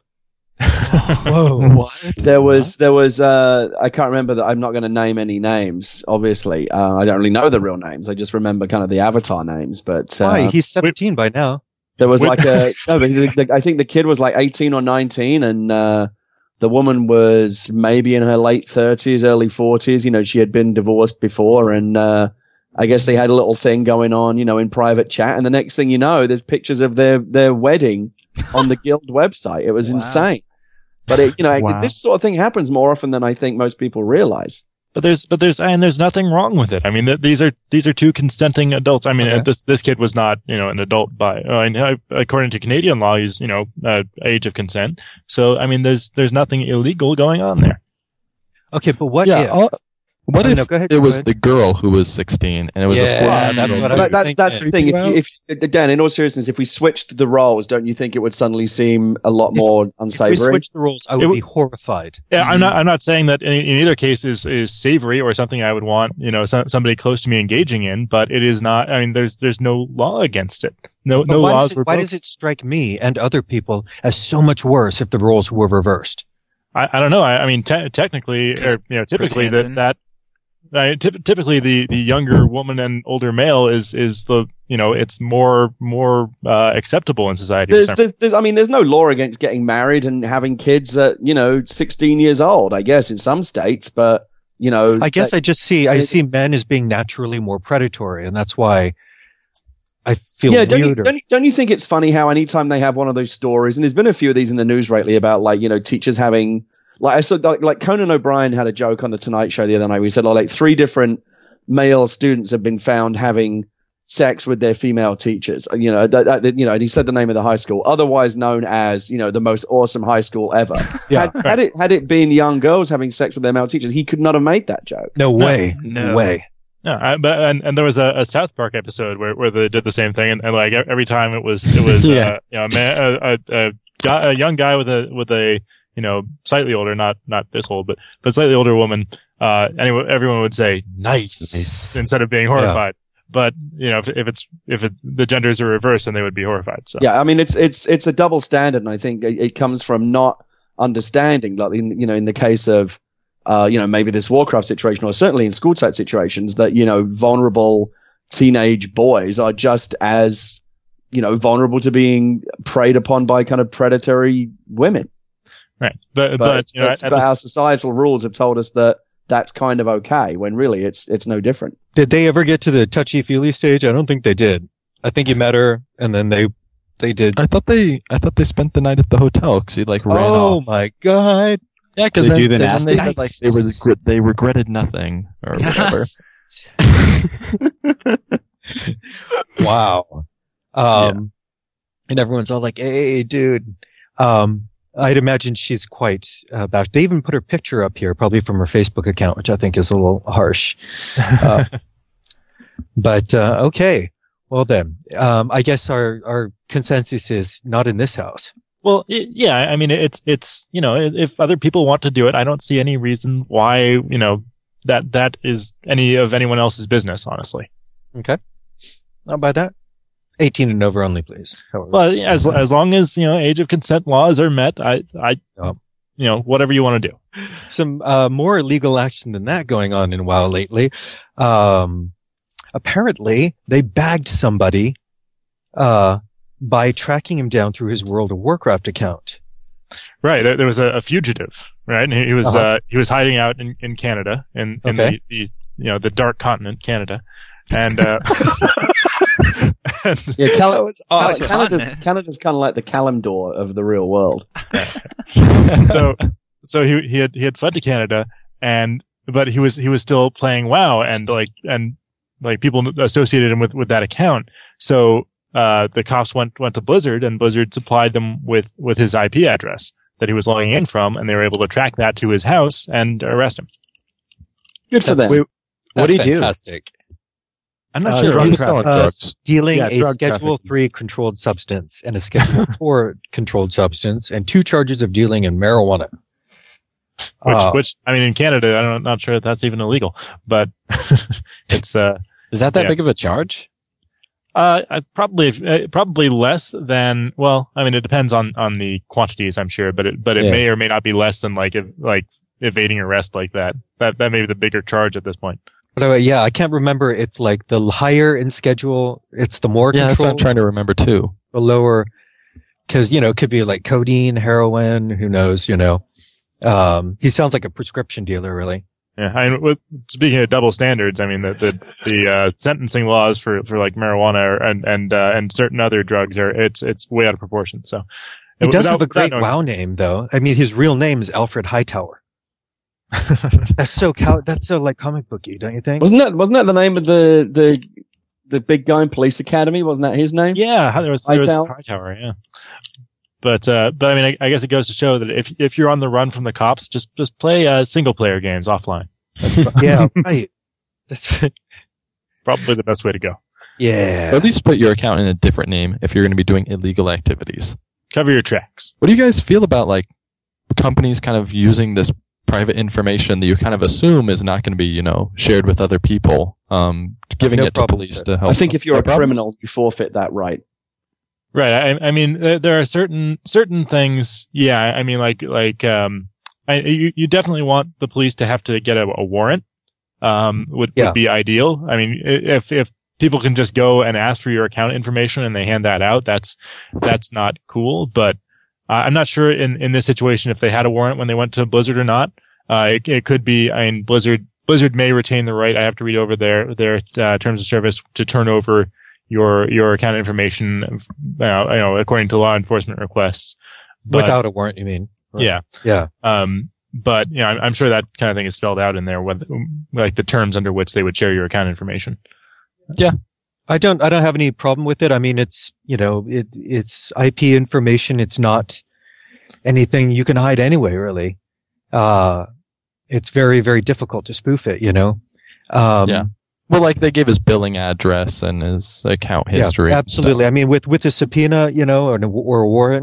Whoa. What? There was, there was, uh, I can't remember that. I'm not going to name any names, obviously. Uh, I don't really know the real names. I just remember kind of the avatar names, but, uh, Why? He's seventeen by now. there was Wait. like a, no, but the, the, I think the kid was like eighteen or nineteen and, uh, the woman was maybe in her late thirties, early forties. You know, she had been divorced before and, uh, I guess they had a little thing going on, you know, in private chat. And the next thing you know, there's pictures of their, their wedding on the guild website. It was Wow. insane. But it, you know, Wow. this sort of thing happens more often than I think most people realize. But there's but there's and there's nothing wrong with it. I mean, th- these are these are two consenting adults. I mean, Okay. uh, this this kid was not you know an adult by uh, I know, according to Canadian law, he's you know uh, age of consent. So I mean, there's there's nothing illegal going on there. Okay, but what Yeah. if? I'll- What Oh, if no, go ahead, it go was ahead. the girl who was sixteen and it was Yeah, a forty-two-year-old that's what I That, was that's thinking. that's the thing. If, you, if Dan, in all seriousness, if we switched the roles, don't you think it would suddenly seem a lot If- more If we unsavory? switch the rules, I It would would- be horrified. Yeah, I'm not I'm not saying that in, in either case is is savory or something I would want you know some, somebody close to me engaging in. But it is not. I mean, there's there's no law against it. No But no why, laws does were it, why broken. does it strike me and other people as so much worse if the roles were reversed? I, I don't know. I, I mean, te- technically, or you know, typically Hansen. that that uh, typ- typically the the younger woman and older male is is the you know it's more more uh, acceptable in society. for There's, some- there's, there's, I mean, there's no law against getting married and having kids at, you know, sixteen years old, I guess, in some states, but, you know. I guess that- I just see I it- see men as being naturally more predatory, and that's why I feel yeah, don't you, weirder. don't, you, don't you think it's funny how anytime they have one of those stories, and there's been a few of these in the news lately about, like, you know, teachers having, like, I saw, like, like Conan O'Brien had a joke on the Tonight Show the other night where he said, oh, like, three different male students have been found having sex with their female teachers. You know, that, that, you know, and he said the name of the high school, otherwise known as, you know, the most awesome high school ever. Yeah. Had, had it had it been young girls having sex with their male teachers, he could not have made that joke. No way, No. no way. No, I, but and, and there was a, a South Park episode where, where they did the same thing, and, and like every time it was it was Yeah. uh, you know a, man, a, a, a, guy, a young guy with a with a you know, slightly older, not not this old, but but slightly older woman, uh, anyone, everyone would say nice, nice. instead of being horrified. Yeah. But you know, if, if it's if it, the genders are reversed, then they would be horrified. So yeah, I mean, it's it's it's a double standard, and I think it, it comes from not understanding, like in, you know, in the case of uh, you know, maybe this Warcraft situation, or certainly in school type situations, that you know, vulnerable teenage boys are just as you know vulnerable to being preyed upon by kind of predatory women. Right, but but, but, you know, but our societal rules have told us that that's kind of okay, when really it's it's no different. Did they ever get to the touchy-feely stage? I don't think they did. I think he met her, and then they they did. I thought they I thought they spent the night at the hotel because he like ran oh off. Oh my god! Yeah, because they then, do the then nasty. they said like they were they regretted nothing or whatever. Wow. Um, yeah. And everyone's all like, "Hey, dude." Um, I'd imagine she's quite uh, back. They even put her picture up here, probably from her Facebook account, which I think is a little harsh. Uh, but uh, okay, well then, um, I guess our our consensus is not in this house. Well, it, yeah, I mean, it's it's you know, if other people want to do it, I don't see any reason why you know that that is any of anyone else's business. Honestly. Okay, I'll buy that. eighteen and over only, please. However. Well, as as long as you know age of consent laws are met, I I oh. you know whatever you want to do. Some uh, more legal action than that going on in WoW lately. Um, apparently, they bagged somebody uh, by tracking him down through his World of Warcraft account. Right, there, there was a, a fugitive, right? And he, he was uh-huh. uh, he was hiding out in, in Canada, in, in okay. the, the you know the dark continent, Canada. And, uh, and yeah, Cal- was awesome. Canada's, Canada's kind of like the Kalimdor of the real world. so, so he, he had, he had fled to Canada and, but he was, he was still playing WoW and like, and like people associated him with, with that account. So, uh, the cops went, went to Blizzard and Blizzard supplied them with, with his I P address that he was logging in from, and they were able to track that to his house and arrest him. Good for them. Wait, what do you fantastic. do? I'm not uh, sure. Drug uh, drugs. Dealing yeah, a drug Schedule three controlled substance and a Schedule four controlled substance, and two charges of dealing in marijuana. Which, uh, which, I mean, in Canada, I'm not sure if that's even illegal, but it's, uh, Is that that yeah. big of a charge? Uh, I probably, uh, probably less than, well, I mean, it depends on, on the quantities, I'm sure, but it, but it Yeah. may or may not be less than like, if, like, evading arrest like that. That, that may be the bigger charge at this point. But uh, yeah, I can't remember if like the higher in schedule, it's the more Yeah, that's what I'm controlled, trying to remember too. the lower, because you know it could be like codeine, heroin, who knows? You know, um, he sounds like a prescription dealer, really. Yeah, I mean, with, speaking of double standards, I mean the the, the uh, sentencing laws for, for like marijuana are, and and uh, and certain other drugs are it's it's way out of proportion. So He does without, have a great knowing, WoW name, though. I mean, his real name is Alfred Hightower. That's so cow- that's so like comic booky, don't you think? Wasn't that wasn't that the name of the the the big guy in Police Academy? Wasn't that his name? Yeah, there was there was Hightower. Hightower, yeah. But uh, but I mean, I, I guess it goes to show that if if you're on the run from the cops, just just play uh, single player games offline. Yeah, right. That's probably the best way to go. Yeah. Or at least put your account in a different name if you're going to be doing illegal activities. Cover your tracks. What do you guys feel about like companies kind of using this private information that you kind of assume is not going to be, you know, shared with other people, um, giving No it to problem police with to it. help? I think if you're No a problems? criminal, you forfeit that right. Right. I, I mean, there there are certain certain things. Yeah. I mean, like like um, I, you you definitely want the police to have to get a, a warrant. Um, would Yeah. would be ideal. I mean, if if people can just go and ask for your account information and they hand that out, that's that's not cool. But uh, I'm not sure in in this situation if they had a warrant when they went to Blizzard or not. Uh, it, it could be. I mean, Blizzard Blizzard may retain the right. I have to read over their their uh, terms of service to turn over your your account information, uh, you know, according to law enforcement requests. But, Without a warrant, you mean? Right. Yeah. Yeah. Um, but you know, I'm, I'm sure that kind of thing is spelled out in there, what, like the terms under which they would share your account information. Yeah. I don't, I don't have any problem with it. I mean, it's, you know, it, it's I P information. It's not anything you can hide anyway, really. Uh, it's very, very difficult to spoof it, you know? Um, Yeah. Well, like they gave his billing address and his account history. Yeah, absolutely. I mean, with, with a subpoena, you know, or, or a warrant,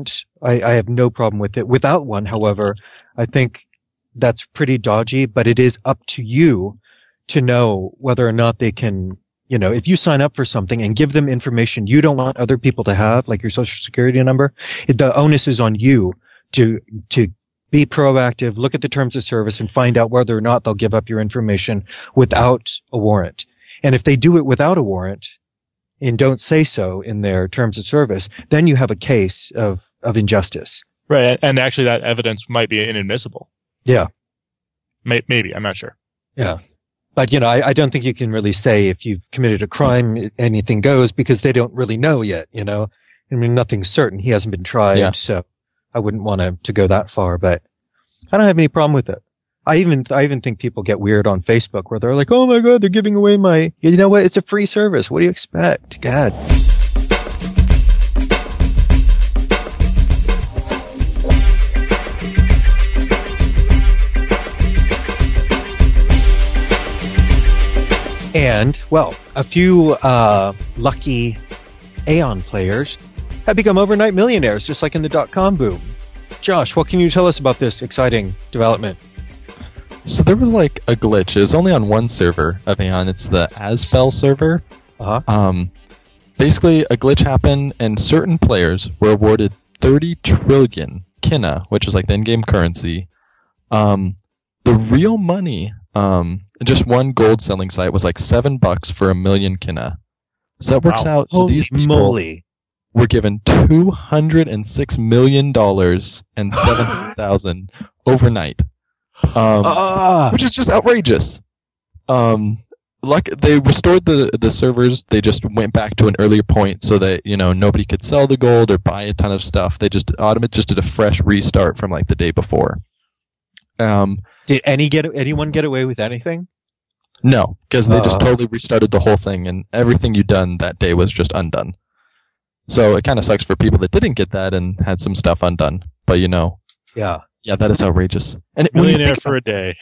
I, I have no problem with it. Without one, however, I think that's pretty dodgy, but it is up to you to know whether or not they can, you know, if you sign up for something and give them information you don't want other people to have, like your social security number, it, the onus is on you to, to be proactive, look at the terms of service and find out whether or not they'll give up your information without a warrant. And if they do it without a warrant and don't say so in their terms of service, then you have a case of, of injustice. Right. And actually that evidence might be inadmissible. Yeah. Maybe. I'm not sure. Yeah. But, you know, I, I don't think you can really say if you've committed a crime, anything goes, because they don't really know yet, you know. I mean, nothing's certain. He hasn't been tried, yeah. So I wouldn't want to, to go that far, but I don't have any problem with it. I even, I even think people get weird on Facebook where they're like, oh my God, they're giving away my, you know what? It's a free service. What do you expect? God. And, well, a few uh lucky Aeon players have become overnight millionaires, just like in the dot-com boom. Josh, what can you tell us about this exciting development? So there was like a glitch. It was only on one server of Aeon. It's the Asfel server. Uh-huh. Um, basically, a glitch happened, and certain players were awarded thirty trillion kina, which is like the in-game currency. Um, the real money... Um, just one gold selling site was like seven bucks for a million kina. So that works wow. out to Holy these people moly. were given two hundred six million dollars and seven hundred thousand overnight. Um, uh. which is just outrageous. Um, like they restored the, the servers. They just went back to an earlier point so that, you know, nobody could sell the gold or buy a ton of stuff. They just automate just did a fresh restart from like the day before. Um, Did any get anyone get away with anything? No, because they uh, just totally restarted the whole thing, and everything you done that day was just undone. So it kind of sucks for people that didn't get that and had some stuff undone. But you know, yeah, yeah, that is outrageous. And it, millionaire for a day.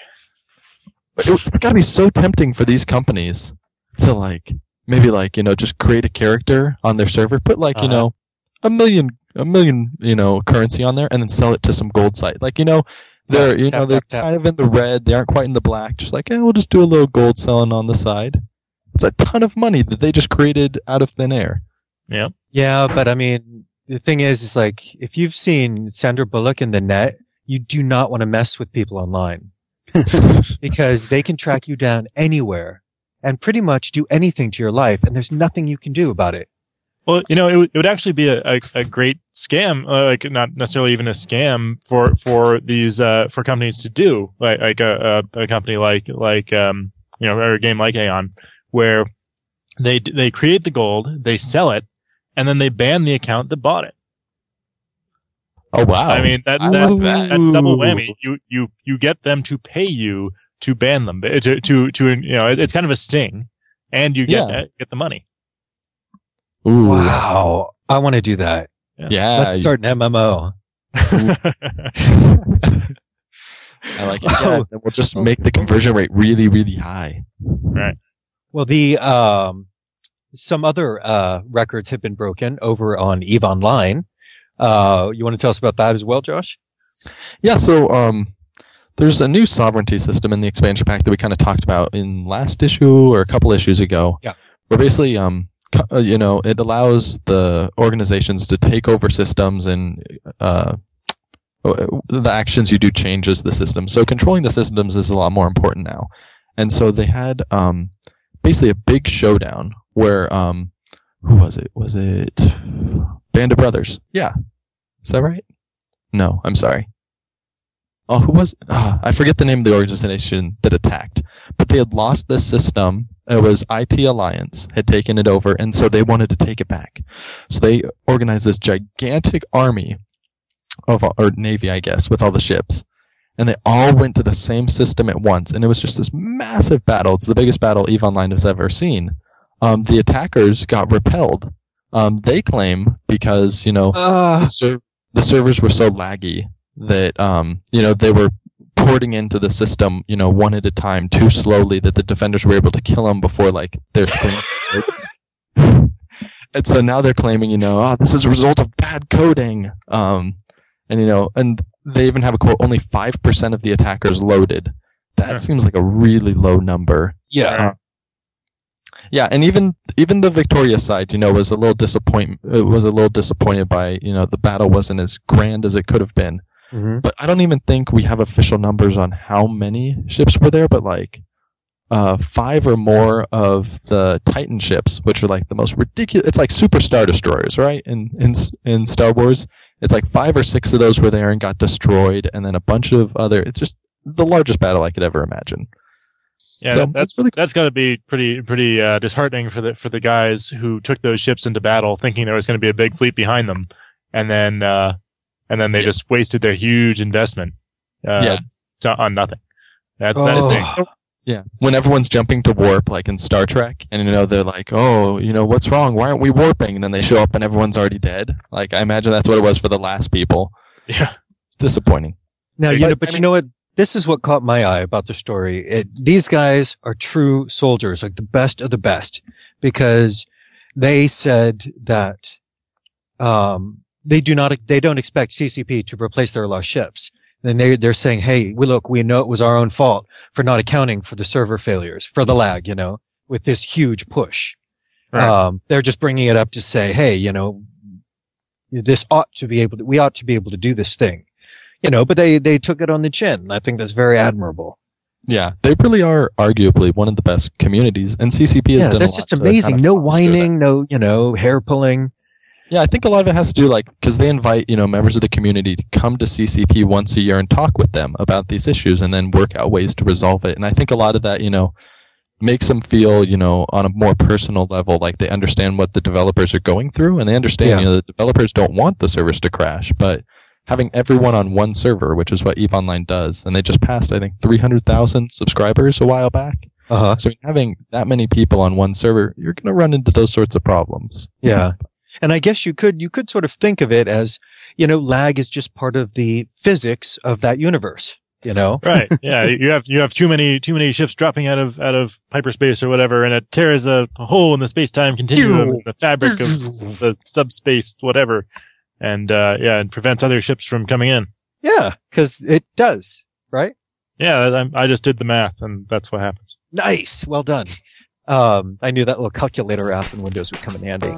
It, it's got to be so tempting for these companies to like maybe like you know just create a character on their server, put like uh-huh. you know a million a million you know currency on there, and then sell it to some gold site, like you know. They're, you know, they're kind of in the red. They aren't quite in the black. Just like, eh, we'll just do a little gold selling on the side. It's a ton of money that they just created out of thin air. Yeah. Yeah, but I mean, the thing is, is like, if you've seen Sandra Bullock in the net, you do not want to mess with people online. Because they can track you down anywhere and pretty much do anything to your life, and there's nothing you can do about it. Well, you know, it, w- it would actually be a, a, a great scam, uh, like not necessarily even a scam for for these uh, for companies to do, like like a, a, a company like like um you know or a game like Aeon, where they they create the gold, they sell it, and then they ban the account that bought it. Oh wow! I mean that, that, that that's double whammy. You you you get them to pay you to ban them, to to to you know it's kind of a sting, and you get yeah. get the money. Ooh. Wow. I want to do that. Yeah. Let's start an M M O. I like it. Yeah, and we'll just make the conversion rate really, really high. Right. Well, the, um, some other, uh, records have been broken over on EVE Online. Uh, you want to tell us about that as well, Josh? Yeah. So, um, there's a new sovereignty system in the expansion pack that we kind of talked about in last issue or a couple issues ago. Yeah. Where basically, um, you know, it allows the organizations to take over systems, and uh, the actions you do changes the system. So controlling the systems is a lot more important now. And so they had um, basically a big showdown where um, who was it? Was it Band of Brothers? Yeah, is that right? No, I'm sorry. Oh, who was? Oh, I forget the name of the organization that attacked. But they had lost this system. It was I T Alliance had taken it over, and so they wanted to take it back. So they organized this gigantic army of, or navy, I guess, with all the ships, and they all went to the same system at once. And it was just this massive battle. It's the biggest battle EVE Online has ever seen. Um, the attackers got repelled. Um, they claim because you know uh. the, ser- the servers were so laggy that um, you know they were porting into the system, you know, one at a time too slowly, that the defenders were able to kill them before like their screen. And so now they're claiming, you know, oh, this is a result of bad coding. Um, And, you know, and they even have a quote, only five percent of the attackers loaded. That seems like a really low number. Yeah. Uh, yeah, and even even the victorious side, you know, was a little disappoint it was a little disappointed by, you know, the battle wasn't as grand as it could have been. Mm-hmm. But I don't even think we have official numbers on how many ships were there, but like uh five or more of the Titan ships, which are like the most ridiculous. It's like super Star Destroyers, right? In in in Star Wars, it's like five or six of those were there and got destroyed, and then a bunch of other. It's just the largest battle I could ever imagine. Yeah, So, that's really that's got to be pretty pretty uh, disheartening for the for the guys who took those ships into battle, thinking there was going to be a big fleet behind them, and then uh, and then they just wasted their huge investment uh, Yeah. to, on nothing. That, that is Oh. Yeah. When everyone's jumping to warp, like in Star Trek, and you know they're like, "Oh, you know what's wrong? Why aren't we warping?" And then they show up and everyone's already dead. Like I imagine that's what it was for the last people. Yeah, it's disappointing. Now, you But, know, but I you mean- know what? This is what caught my eye about the story. It, these guys are true soldiers, like the best of the best, because they said that um, they do not, they don't expect C C P to replace their lost ships. And they they're saying, "Hey, we look, we know it was our own fault for not accounting for the server failures, for the lag, you know, with this huge push." Right. Um, they're just bringing it up to say, "Hey, you know, this ought to be able to, we ought to be able to do this thing." You know, but they, they took it on the chin. I think that's very admirable. Yeah, they really are arguably one of the best communities, and C C P has Yeah, done that's a lot just to amazing. kind of No foster whining, no, you know, hair pulling. Yeah, I think a lot of it has to do like because they invite you know members of the community to come to C C P once a year and talk with them about these issues, and then work out ways to resolve it. And I think a lot of that you know makes them feel you know on a more personal level like they understand what the developers are going through, and they understand Yeah. you know the developers don't want the servers to crash, but having everyone on one server, which is what EVE Online does, and they just passed I think three hundred thousand subscribers a while back. Uh huh. So having that many people on one server, you're going to run into those sorts of problems. Yeah. And I guess you could, you could sort of think of it as, you know, lag is just part of the physics of that universe, you know? right. Yeah, you have you have too many too many ships dropping out of out of hyperspace or whatever, and it tears a, a hole in the space time continuum, the fabric of the subspace, whatever, and uh yeah, and prevents other ships from coming in. Yeah, because it does, right? Yeah, I, I just did the math, and that's what happens. Nice. Well done. Um, I knew that little calculator app in Windows would come in handy.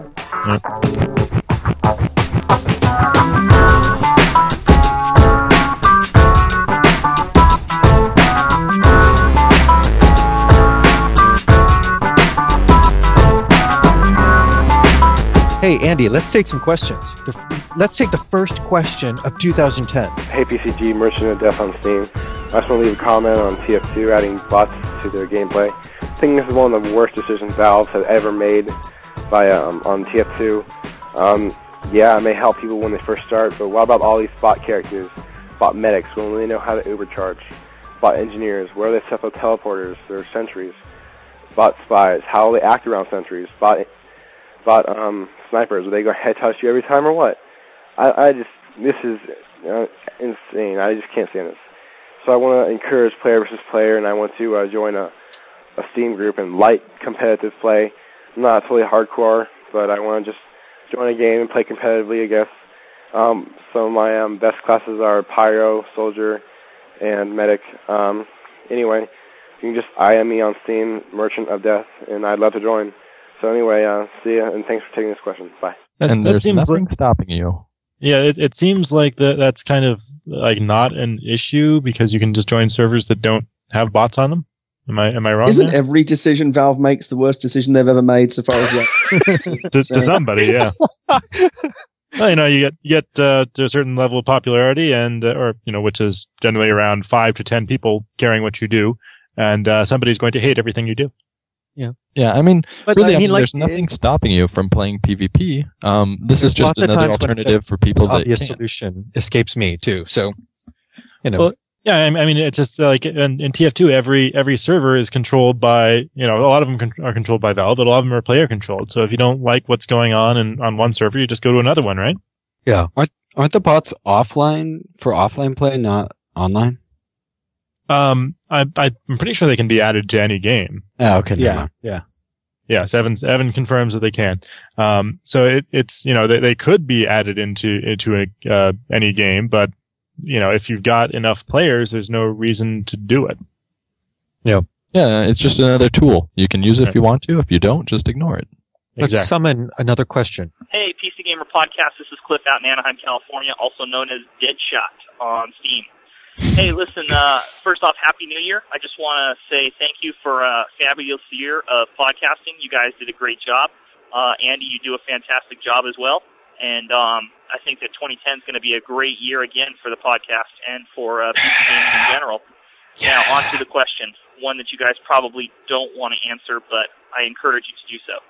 Hey, Andy, let's take some questions. The f- Let's take the first question of two thousand ten. Hey P C G, Merchant of Death on Steam. I just want to leave a comment on T F two adding bots to their gameplay. I think this is one of the worst decisions Valve has ever made by um, on T F two. Um, yeah, it may help people when they first start, but what about all these bot characters, bot medics, who don't really know how to overcharge, bot engineers, where are they set up teleporters, their sentries, bot spies, how will they act around sentries, bot bot um, snipers, will they go head touch you every time or what? I, I just, this is uh, insane. I just can't stand this. So I want to encourage player versus player, and I want to uh, join a, a Steam group and light competitive play. I'm not totally hardcore, but I want to just join a game and play competitively, I guess. Um, some of my um, best classes are Pyro, Soldier, and Medic. Um, anyway, you can just I M me on Steam, Merchant of Death, and I'd love to join. So anyway, uh, see ya, and thanks for taking this question. Bye. That, and that there's seems nothing like, stopping you. yeah, it, it seems like that that's kind of like not an issue because you can just join servers that don't have bots on them. Am I am I wrong? Isn't there? every decision Valve makes the worst decision they've ever made so far as that? to, to somebody, yeah. Well, you know, you get you get uh, to a certain level of popularity, and uh, or you know, which is generally around five to ten people caring what you do, and uh, somebody's going to hate everything you do. Yeah, yeah. I mean, But, really, I I mean, mean, like, there's nothing stopping you from playing PvP. Um, this There's is just lots of another times when alternative the for people that obvious can't. solution escapes me too. So, you know, Well, yeah, I I mean, it's just uh, like in, in T F two, every every server is controlled by, you know, a lot of them con- are controlled by Valve, but a lot of them are player controlled. So if you don't like what's going on in, on one server, you just go to another one, right? yeah. Aren't, aren't the bots offline for offline play, not online? Um, I, I'm pretty sure they can be added to any game. Oh, okay. never Yeah, mind. yeah. Yes, Evan, Evan confirms that they can. Um, so it, it's, you know, they, they could be added into, into a, uh, any game, but, you know, if you've got enough players, there's no reason to do it. Yeah. Yeah, it's just another tool. You can use it if you want to. If you don't, just ignore it. Let's Exactly. summon another question. Hey, P C Gamer Podcast. This is Cliff out in Anaheim, California, also known as Deadshot on Steam. Hey, listen, uh, first off, Happy New Year. I just want to say thank you for a fabulous year of podcasting. You guys did a great job. Uh, Andy, you do a fantastic job as well. And um, I think that twenty ten is going to be a great year again for the podcast and for uh, P C gaming in general. Now, on to the question, one that you guys probably don't want to answer, but I encourage you to do so.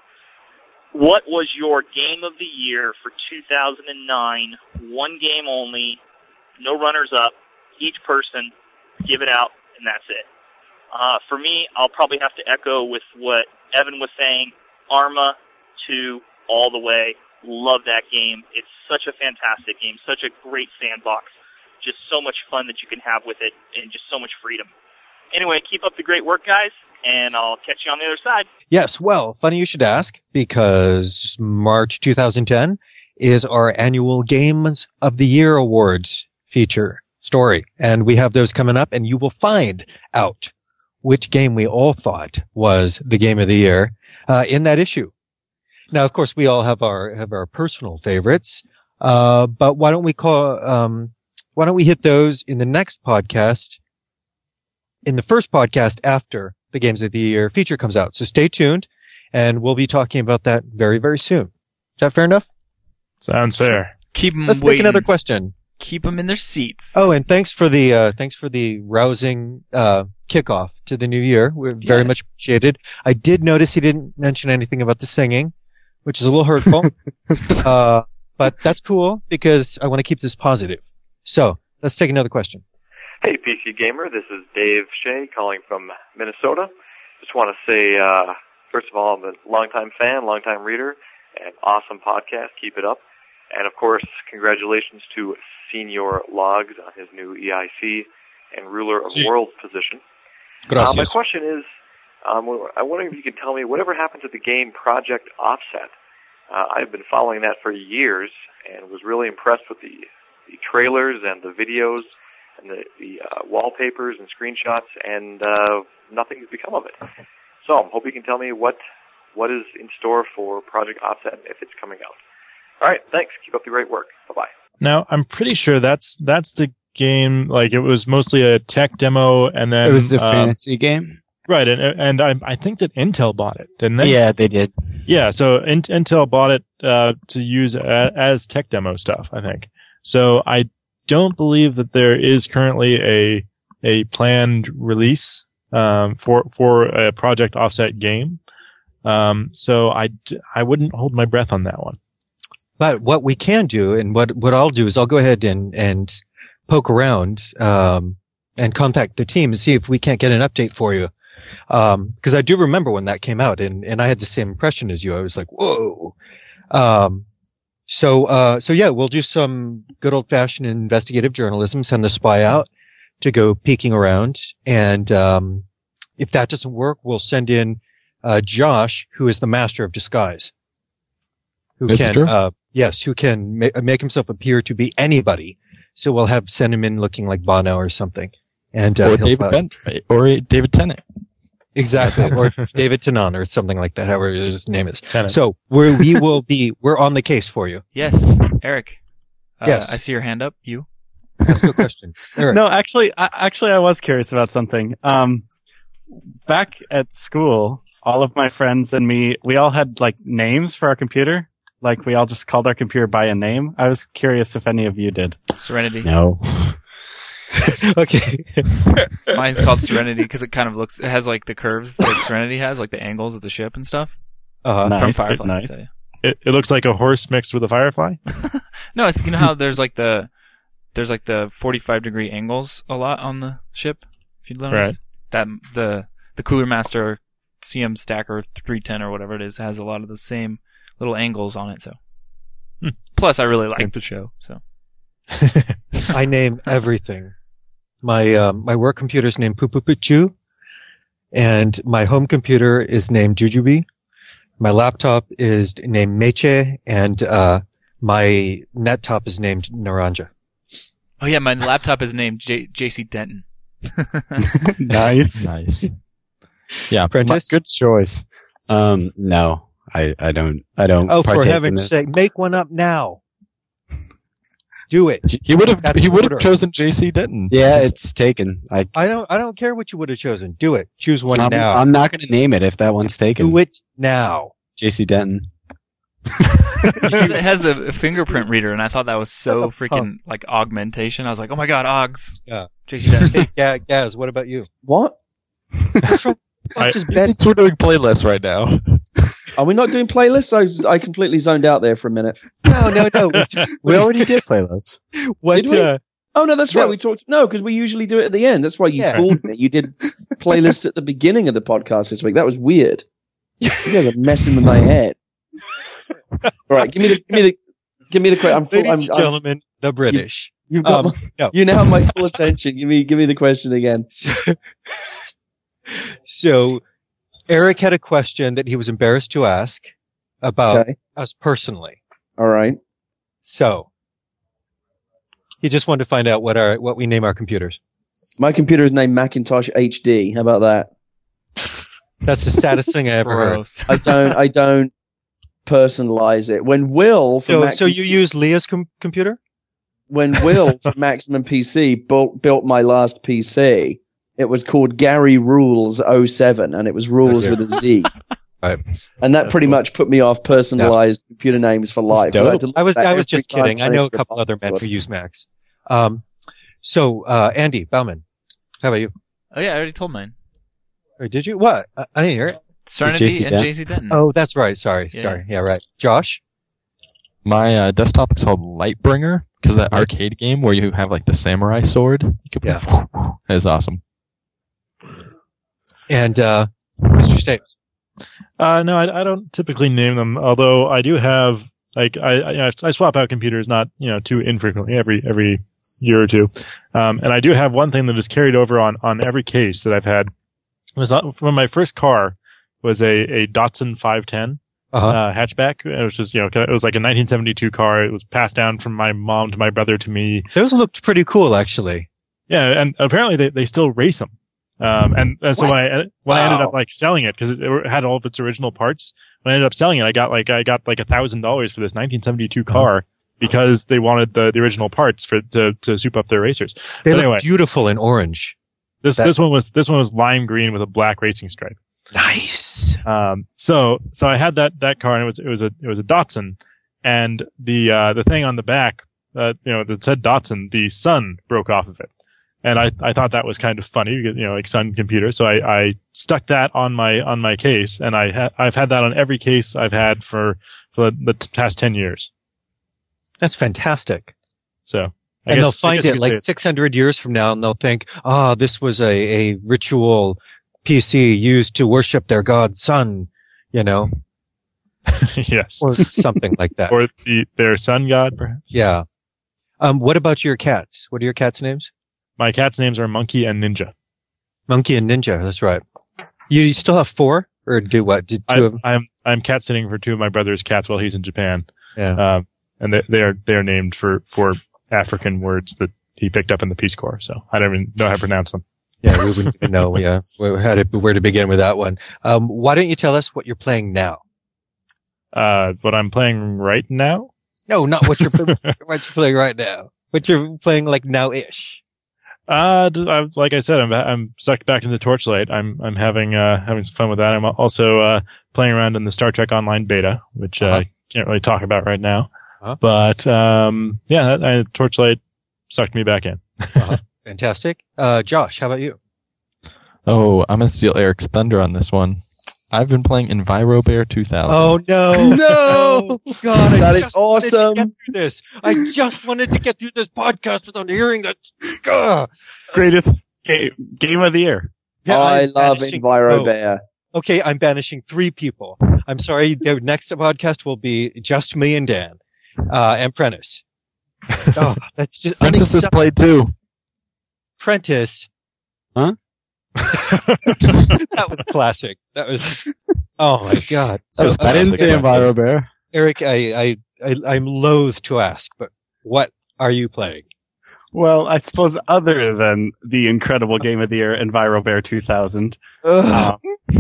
What was your game of the year for two thousand nine? One game only, no runners-up. Each person, give it out, and that's it. Uh, for me, I'll probably have to echo with what Evan was saying. Arma two all the way. Love that game. It's such a fantastic game, such a great sandbox. Just so much fun that you can have with it, and just so much freedom. Anyway, keep up the great work, guys, and I'll catch you on the other side. Yes, well, funny you should ask, because March two thousand ten is our annual Games of the Year Awards feature story, and we have those coming up, and you will find out which game we all thought was the game of the year uh, in that issue. Now, of course, we all have our have our personal favorites, uh, but why don't we call um, why don't we hit those in the next podcast? In the first podcast after the Games of the Year feature comes out. So stay tuned, and we'll be talking about that very, very soon. Is that fair enough? Sounds fair. Keep them Let's waiting. take another question. Keep them in their seats. Oh, and thanks for the uh, thanks for the rousing uh, kickoff to the new year. We're very Yeah. much appreciated. I did notice he didn't mention anything about the singing, which is a little hurtful. uh, but that's cool because I want to keep this positive. So let's take another question. Hey, P C Gamer, this is Dave Shea calling from Minnesota. Just want to say, uh, first of all, I'm a longtime fan, longtime reader, and awesome podcast. Keep it up. And, of course, congratulations to Senior Logs on his new E I C and Ruler of Sí. Worlds position. Gracias. Uh, my question is, um, I'm wondering if you could tell me whatever happened to the game Project Offset. Uh, I've been following that for years and was really impressed with the, the trailers and the videos and the, the uh, wallpapers and screenshots, and uh, nothing's become of it. So I hope you can tell me what what is in store for Project Offset if it's coming out. All right, thanks. Keep up the great work. Bye-bye. Now, I'm pretty sure that's that's the game. Like, it was mostly a tech demo, and then It was the uh, fantasy game. right? And and I, I think that Intel bought it, didn't they? Yeah, they did. Yeah. So in, Intel bought it uh, to use a, as tech demo stuff, I think. So I don't believe that there is currently a a planned release um, for for a Project Offset game. Um, so I I wouldn't hold my breath on that one. But what we can do, and what, what I'll do is I'll go ahead and, and poke around, um, and contact the team and see if we can't get an update for you. Um, cause I do remember when that came out and, and I had the same impression as you. I was like, whoa. Um, so, uh, so yeah, we'll do some good old fashioned investigative journalism, send the spy out to go peeking around. And, um, if that doesn't work, we'll send in, uh, Josh, who is the master of disguise. Who It's can, true. uh, yes, who can ma- make himself appear to be anybody. So we'll have send him in looking like Bono or something. And, uh, or he'll, David uh, Ben, or David Tennant. exactly. Or David Tennant or something like that, however his name is. Tennant. So we're, we will be, we're on the case for you. Yes, Eric. Uh, Yes. I see your hand up. You? That's a good question. Eric. No, actually, I, actually, I was curious about something. Um, back at school, all of my friends and me, we all had like names for our computer. Like we all just called our computer by a name. I was curious if any of you did. Serenity. No. Okay. Mine's called Serenity because it kind of looks, it has like the curves that Serenity has, like the angles of the ship and stuff. Uh-huh. From Nice, Firefly. nice. So, yeah. It, it looks like a horse mixed with a firefly. No, it's, you know how there's like the, there's like the forty-five degree angles a lot on the ship. If you notice. Right. That, the, the Cooler Master C M Stacker three ten or whatever it is has a lot of the same little angles on it, so. Hmm. Plus, I really like the show, so. I name everything. My, um, my work computer is named Poo Poo Poo Choo, and my home computer is named Jujubee. My laptop is named Meche, and uh, my nettop is named Naranja. Oh yeah, my laptop is named J- JC Denton. Nice. Nice. Yeah, Prentice? Good choice. Um, no, I, I don't, I don't. Oh, for partake in heaven's this. sake, make one up now. Do it. He would have. That's He the would have order. chosen J C Denton. Yeah, it's taken. I, I don't. I don't care what you would have chosen. Do it. Choose one I'm, now. I'm not going to name it if that one's taken. Do it now. J C Denton. It has a, a fingerprint reader, and I thought that was so freaking like augmentation. I was like, oh my god, Oggs. Yeah. J C Denton. Hey, Ga- Gaz, what about you? What? I- Just bet. We're doing playlists right now. Are we not doing playlists? I, I completely zoned out there for a minute. No, no, no. We already did playlists. What? Did we? Uh, Oh no, that's right. No. We talked. No, because we usually do it at the end. That's why you Yeah. fooled me. You did playlists at the beginning of the podcast this week. That was weird. You guys are messing with my head. All right, give me the, give me the, give me the. que- I'm full, ladies I'm, and I'm, gentlemen, the British. You've got Um, my, no. You now have my full attention. Give me, give me the question again. So, Eric had a question that he was embarrassed to ask about Okay. us personally. All right. So, he just wanted to find out what our what we name our computers. My computer is named Macintosh H D. How about that? That's the saddest thing I ever heard. Gross. I don't. I don't personalize it. When Will from So, Mac- so you use Leah's com- computer? when Will from Maximum P C built built my last P C, it was called Gary Rules oh seven, and it was rules Okay. with a Z. Right. And that That's pretty cool. much put me off personalized computer names for life. dope. I, had to look I was at I was every just time kidding. I for know a extra couple other men password. who use Macs. Um, so uh, Andy Bauman, how about you? Oh yeah, I already told mine. Or did you? What? I, I didn't hear it. Serenity J C and Denton? J C Denton. Oh, that's right. Sorry, Yeah. sorry. Yeah, right. Josh. My uh, desktop is called Lightbringer because that arcade game where you have like the samurai sword. You could Yeah. It's awesome. And uh, Mister Stapes. Uh, no, I, I don't typically name them. Although I do have, like, I, I I swap out computers not you know too infrequently every every year or two, um, and I do have one thing that is carried over on on every case that I've had. It was not, from my first car was a a Datsun five ten. Uh-huh. Uh, hatchback. It was just, you know, it was like a nineteen seventy-two car. It was passed down from my mom to my brother to me. Those looked pretty cool, actually. Yeah, and apparently they, they still race them. Um, and, and so What? when I, when I ended Wow. up like selling it, cause it, it had all of its original parts, when I ended up selling it, I got like, I got like a thousand dollars for this nineteen seventy-two car because they wanted the, the original parts for, to, to soup up their racers. They But look anyway, beautiful in orange. this, that- this one was, this one was lime green with a black racing stripe. Nice. Um, so, so I had that, that car and it was, it was a, it was a Datsun, and the, uh, the thing on the back, uh, you know, that said Datsun, the sun broke off of it. And I, I thought that was kind of funny, you know, like Sun computer. So I, I stuck that on my, on my case, and I ha- I've had that on every case I've had for, for the, the past ten years. That's fantastic. So. I And guess- they'll I find guess you it could like say six hundred years from now, and they'll think, ah, this was a, a ritual P C used to worship their god sun, you know, yes. or something like that. Or the, their sun god, perhaps. Yeah. Um, what about your cats? What are your cats' names? My cat's names are Monkey and Ninja. Monkey and Ninja. That's right. You still have four, or do what? Did two I, of them? I'm, I'm cat sitting for two of my brother's cats while he's in Japan. Yeah. Um, and they, they are, they are named for, for African words that he picked up in the Peace Corps. So I don't even know how to pronounce them. Yeah, we wouldn't even know. Yeah, where, how to, where to begin with that one. Um, why don't you tell us what you're playing now? Uh, what I'm playing right now? No, not what you're what you're playing right now. What you're playing like now-ish. Uh, d- I, like I said, I'm, I'm sucked back into Torchlight. I'm, I'm having, uh, having some fun with that. I'm also, uh, playing around in the Star Trek Online beta, which, uh, Uh-huh. I can't really talk about right now. Uh-huh. But, um, yeah, I, Torchlight sucked me back in. Uh-huh. Fantastic. Uh, Josh, how about you? Oh, I'm gonna steal Eric's thunder on this one. I've been playing EnviroBear two thousand. Oh no! No! Oh, God, I That is just wanted to awesome. get through this. I just wanted to get through this podcast without hearing that. Ugh. Greatest game, game of the year. Yeah, I I'm love banishing- EnviroBear. oh, okay, I'm banishing three people. I'm sorry. The next podcast will be just me and Dan, uh, and Prentice. Oh, that's just Prentice has unacceptable. played too. Prentice. Huh? That was classic. That was Oh my god! I didn't say EnviroBear. Eric, I, I, I, I'm loath to ask, but what are you playing? Well, I suppose other than the incredible game of the year, EnviroBear two thousand. Uh,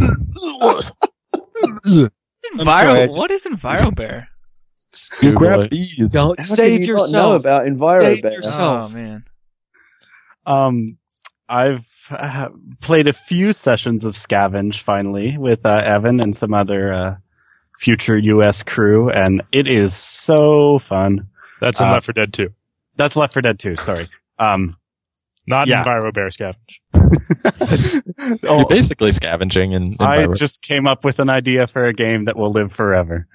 Enviro- what is EnviroBear? You grab bees. Don't How save can you yourself. not know about EnviroBear? Save yourself. Oh man. Um, I've uh, played a few sessions of Scavenge finally with uh, Evan and some other uh, future U S crew, and it is so fun. That's in Uh, Left four Dead two. That's Left four Dead two. Sorry. Um, Not yeah. EnviroBear Scavenge. You're basically scavenging in, in I Enviro. just came up with an idea for a game that will live forever.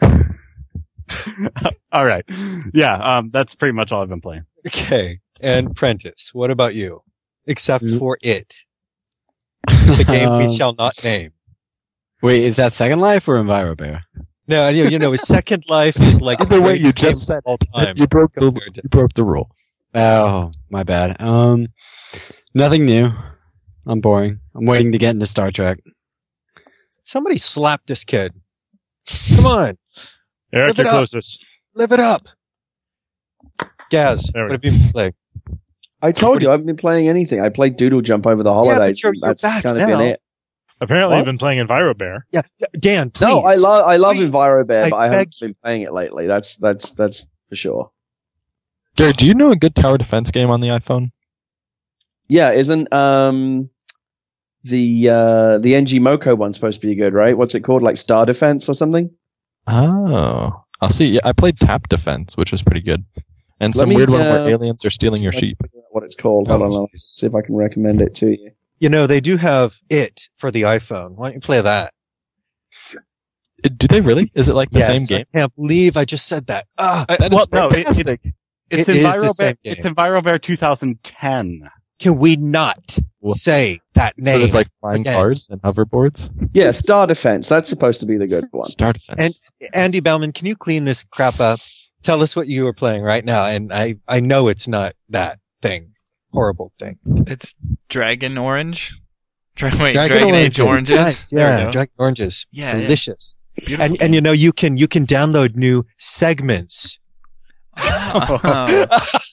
All right. Yeah, um, that's pretty much all I've been playing. Okay. And Prentice, what about you? Except for it. The game we Um, shall not name. Wait, is that Second Life or EnviroBear? No, you, you know, Second Life is like Either way, you greatest game just said of all time. you broke the compared to- you broke the rule. Oh, my bad. Um, nothing new. I'm boring. I'm waiting to get into Star Trek. Somebody slap this kid. Come on. Eric, Live you're it up. closest. Live it up. Gaz, There we what have you been playing? I told you I haven't been playing anything. I played Doodle Jump over the Yeah, holidays. but you're, and you're that's back kind of now. been it. Apparently, What? you've been playing EnviroBear. Yeah, Dan, please. No, I love I love Please. EnviroBear, I but I haven't beg been playing it lately. That's that's that's for sure. Gary, do you know a good tower defense game on the iPhone? Yeah, isn't um the uh the N G Moko one supposed to be good, right? What's it called? Like Star Defense or something? Oh, I'll see. Yeah, I played Tap Defense, which was pretty good, and Let some me, weird one uh, where aliens are stealing your see if I sheep. can figure out what it's called. Hold on, I'll see if I can recommend it to you. You know, they do have it for the iPhone. Why don't you play that? Do they really? Is it like the Yes, same game? I can't believe I just said that. Ah, Uh, That well, is no, it, fantastic. it, it's It is the EnviroBear. same game. It's EnviroBear twenty ten. can we not What? say that So name? there's like flying again? cars and hoverboards. Yeah, Star Defense. That's supposed to be the good one. Star Defense. And Andy Bellman, can you clean this crap up? Tell us what you are playing right now. And I, I know it's not that thing. Horrible thing. It's Dragon Orange. Dra- wait, Dragon, Dragon, Age oranges. Oranges. Nice. There we Yeah, go. Dragon Oranges. Yeah, yeah. Delicious. Beautiful And, game. and you know, you can, you can download new segments. Oh.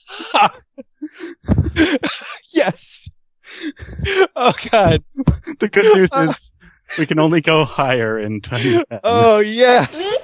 Yes. Oh God. The good news is we can only go higher in twenty ten. Oh yes.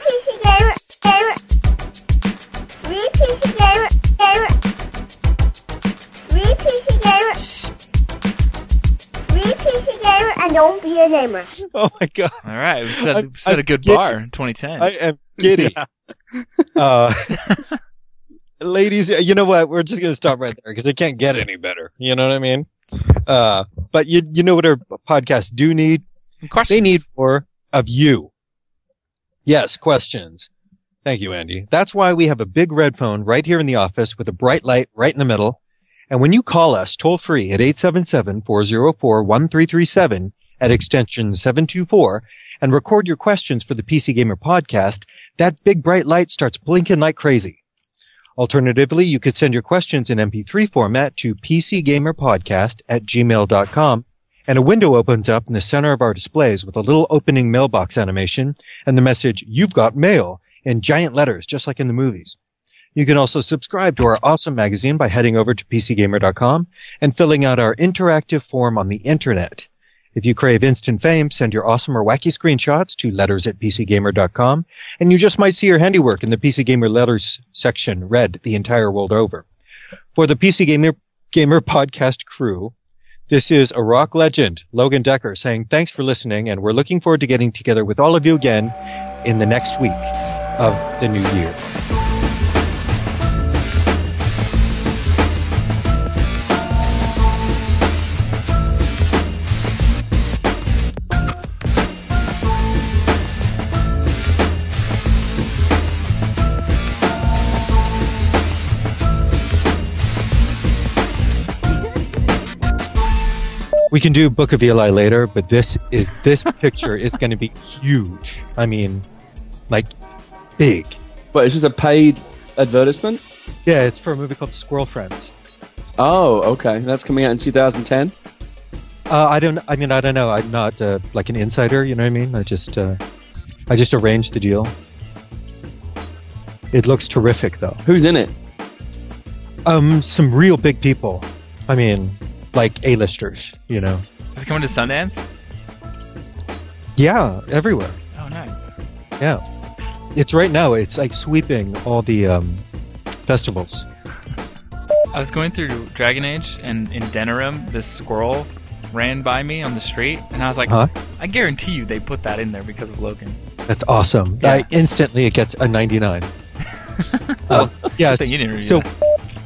And don't be a gamer. Oh my God. All right, we set, I'm- we set I'm a good giddy. bar in twenty ten. I am giddy. Uh, ladies, you know what? We're just going to stop right there because it can't get any better. You know what I mean? Uh, but you, you know what our podcasts do need? They need more of you. Yes, questions. Thank you, Andy. That's why we have a big red phone right here in the office with a bright light right in the middle. And when you call us toll free at eight seven seven, four zero four, one three three seven at extension seven two four and record your questions for the P C Gamer podcast, that big bright light starts blinking like crazy. Alternatively, you could send your questions in M P three format to pcgamerpodcast at gmail dot com, and a window opens up in the center of our displays with a little opening mailbox animation and the message, "You've got mail," in giant letters, just like in the movies. You can also subscribe to our awesome magazine by heading over to p c gamer dot com and filling out our interactive form on the internet. If you crave instant fame, send your awesome or wacky screenshots to letters at p c gamer dot com, and you just might see your handiwork in the P C Gamer letters section read the entire world over. For the P C Gamer, Gamer podcast crew, this is a rock legend, Logan Decker, saying thanks for listening, and we're looking forward to getting together with all of you again in the next week of the new year. We can do Book of Eli later, but this is this picture is going to be huge. I mean, like big. But is this a paid advertisement? Yeah, it's for a movie called Squirrel Friends. Oh, okay. That's coming out in two thousand ten. Uh, I don't. I mean, I don't know. I'm not uh, like an insider. You know what I mean? I just, uh, I just arranged the deal. It looks terrific, though. Who's in it? Um, some real big people. I mean, like A-listers. You know? Is it coming to Sundance? Yeah, everywhere. Oh, nice. Yeah, it's right now. It's like sweeping all the um, festivals. I was going through Dragon Age, and in Denerim, this squirrel ran by me on the street, and I was like, Huh? I guarantee you they put that in there because of Logan. That's awesome. Yeah. I, instantly, it gets a ninety-nine. Well, uh, yes. good thing you didn't review So, that.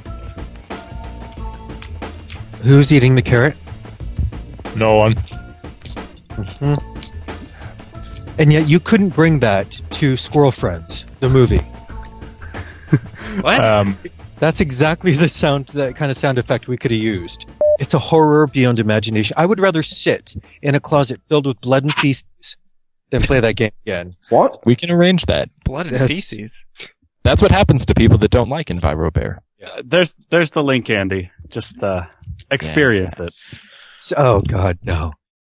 who's eating the carrot? No one. hmm And yet, you couldn't bring that to Squirrel Friends, the movie. What? Um, That's exactly the sound, that kind of sound effect we could have used. It's a horror beyond imagination. I would rather sit in a closet filled with blood and feces than play that game again. What? We can arrange that. Blood and That's- feces. That's what happens to people that don't like EnviroBear. Uh, there's there's the link, Andy. Just uh, experience it. So, oh God, no.